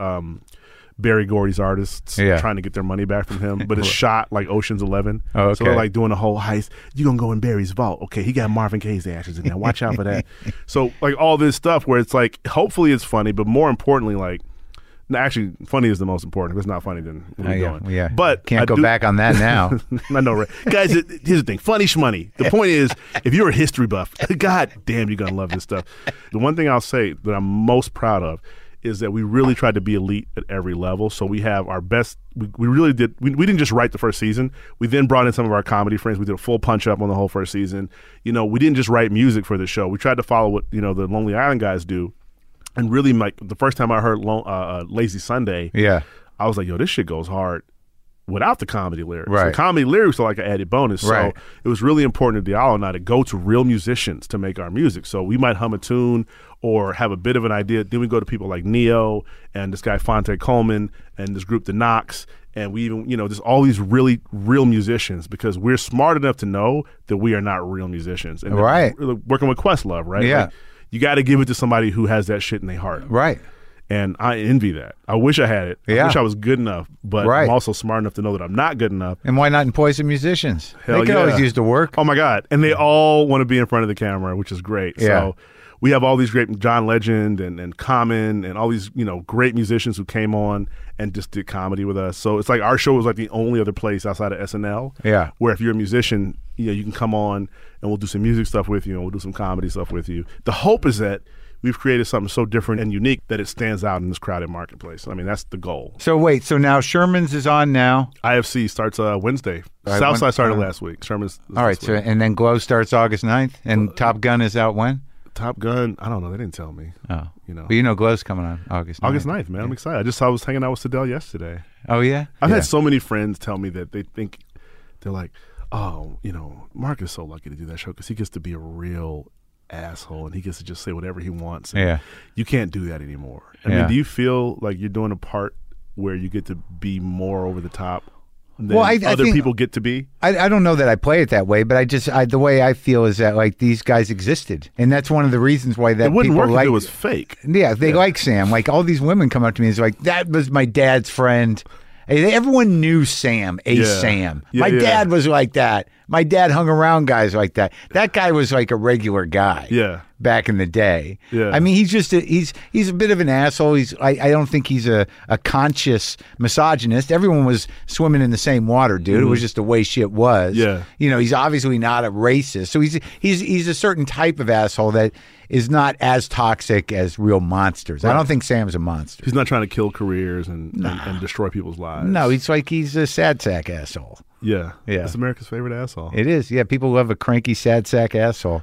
Barry Gordy's artists trying to get their money back from him, but it's shot like Ocean's 11. Oh, okay. So we're like doing a whole heist. You're going to go in Barry's vault. Okay, he got Marvin Gaye's ashes in there. Watch out for that. So like all this stuff where it's like, hopefully it's funny, but more importantly, like, no, actually, funny is the most important. If it's not funny, then we're going. Yeah. But can't go back on that now. I know, right? Guys, here's the thing. Funny shmoney. The point is, if you're a history buff, god damn, you're going to love this stuff. The one thing I'll say that I'm most proud of is that we really tried to be elite at every level. So we have our best. We really did. We didn't just write the first season. We then brought in some of our comedy friends. We did a full punch up on the whole first season. We didn't just write music for the show. We tried to follow what the Lonely Island guys do. And really, the first time I heard Lazy Sunday, I was like, yo, this shit goes hard without the comedy lyrics. Right. So comedy lyrics are like an added bonus. So it was really important to Diallo and I to go to real musicians to make our music. So we might hum a tune or have a bit of an idea. Then we go to people like Neo and this guy Fonte Coleman and this group The Knox. And we even, there's all these really real musicians because we're smart enough to know that we are not real musicians. And working with Questlove, right? Yeah. Like, you got to give it to somebody who has that shit in their heart. Right. And I envy that. I wish I had it. I wish I was good enough, but I'm also smart enough to know that I'm not good enough. And why not employ some musicians? They can always use the work. Oh, my God. And they all want to be in front of the camera, which is great. Yeah. So we have all these great John Legend and Common and all these, great musicians who came on and just did comedy with us. So it's like our show was like the only other place outside of SNL where if you're a musician, you can come on and we'll do some music stuff with you and we'll do some comedy stuff with you. The hope is that we've created something so different and unique that it stands out in this crowded marketplace. I mean, that's the goal. So wait, so now Sherman's is on now? IFC starts Wednesday. Right, Southside started last week. Sherman's all right, so and then Glow starts August 9th and Top Gun is out when? Top Gun, I don't know. They didn't tell me. Oh. But Glow's coming on August 9th. August 9th, man. I'm excited. I was hanging out with Sidell yesterday. Oh, yeah? I've had so many friends tell me that they're like, oh, Mark is so lucky to do that show because he gets to be a real asshole and he gets to just say whatever he wants. And you can't do that anymore. I mean, do you feel like you're doing a part where you get to be more over the top than other people get to be? I don't know that I play it that way, but the way I feel is that like these guys existed, and that's one of the reasons why that it wouldn't people work if it was fake. Yeah, they like Sam. Like all these women come up to me and it's like, that was my dad's friend. Everyone knew Sam, Sam. My dad was like that. My dad hung around guys like that. That guy was like a regular guy. Yeah. Back in the day. Yeah. I mean, he's just he's a bit of an asshole. I don't think he's a conscious misogynist. Everyone was swimming in the same water, dude. Mm-hmm. It was just the way shit was. Yeah. He's obviously not a racist. So he's a certain type of asshole that is not as toxic as real monsters. Right. I don't think Sam's a monster. He's not trying to kill careers and destroy people's lives. No, he's a sad sack asshole. Yeah. It's America's favorite asshole. It is. Yeah, people love a cranky, sad sack asshole.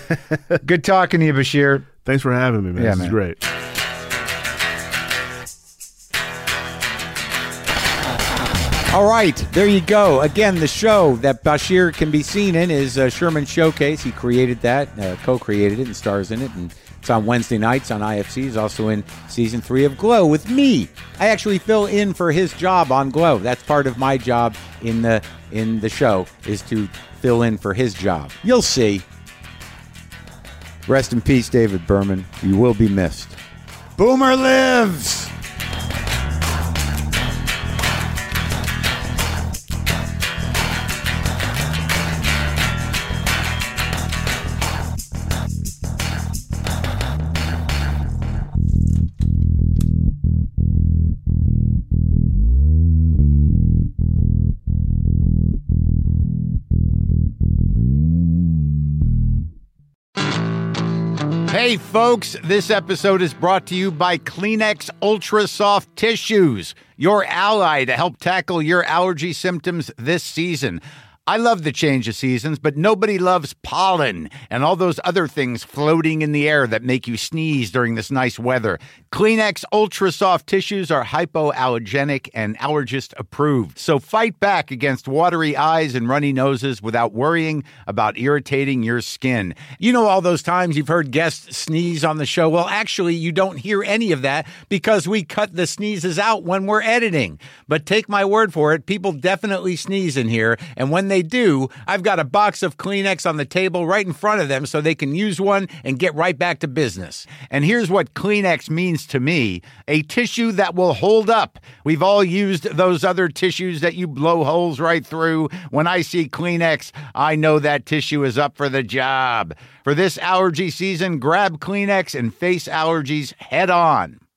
Good talking to you, Bashir. Thanks for having me, man. Yeah, this is great. All right, there you go. Again, the show that Bashir can be seen in is Sherman Showcase. He created that, co-created it, and stars in it. And it's on Wednesday nights on IFC. He's also in season 3 of Glow with me. I actually fill in for his job on Glow. That's part of my job in the show is to fill in for his job. You'll see. Rest in peace, David Berman. You will be missed. Boomer lives! Hey folks, this episode is brought to you by Kleenex Ultra Soft Tissues, your ally to help tackle your allergy symptoms this season. I love the change of seasons, but nobody loves pollen and all those other things floating in the air that make you sneeze during this nice weather. Kleenex Ultra Soft Tissues are hypoallergenic and allergist approved. So fight back against watery eyes and runny noses without worrying about irritating your skin. You know all those times you've heard guests sneeze on the show? Well, actually, you don't hear any of that because we cut the sneezes out when we're editing. But take my word for it, people definitely sneeze in here, and when they do, I've got a box of Kleenex on the table right in front of them so they can use one and get right back to business. And here's what Kleenex means to me: a tissue that will hold up. We've all used those other tissues that you blow holes right through. When I see Kleenex, I know that tissue is up for the job. For this allergy season, grab Kleenex and face allergies head on.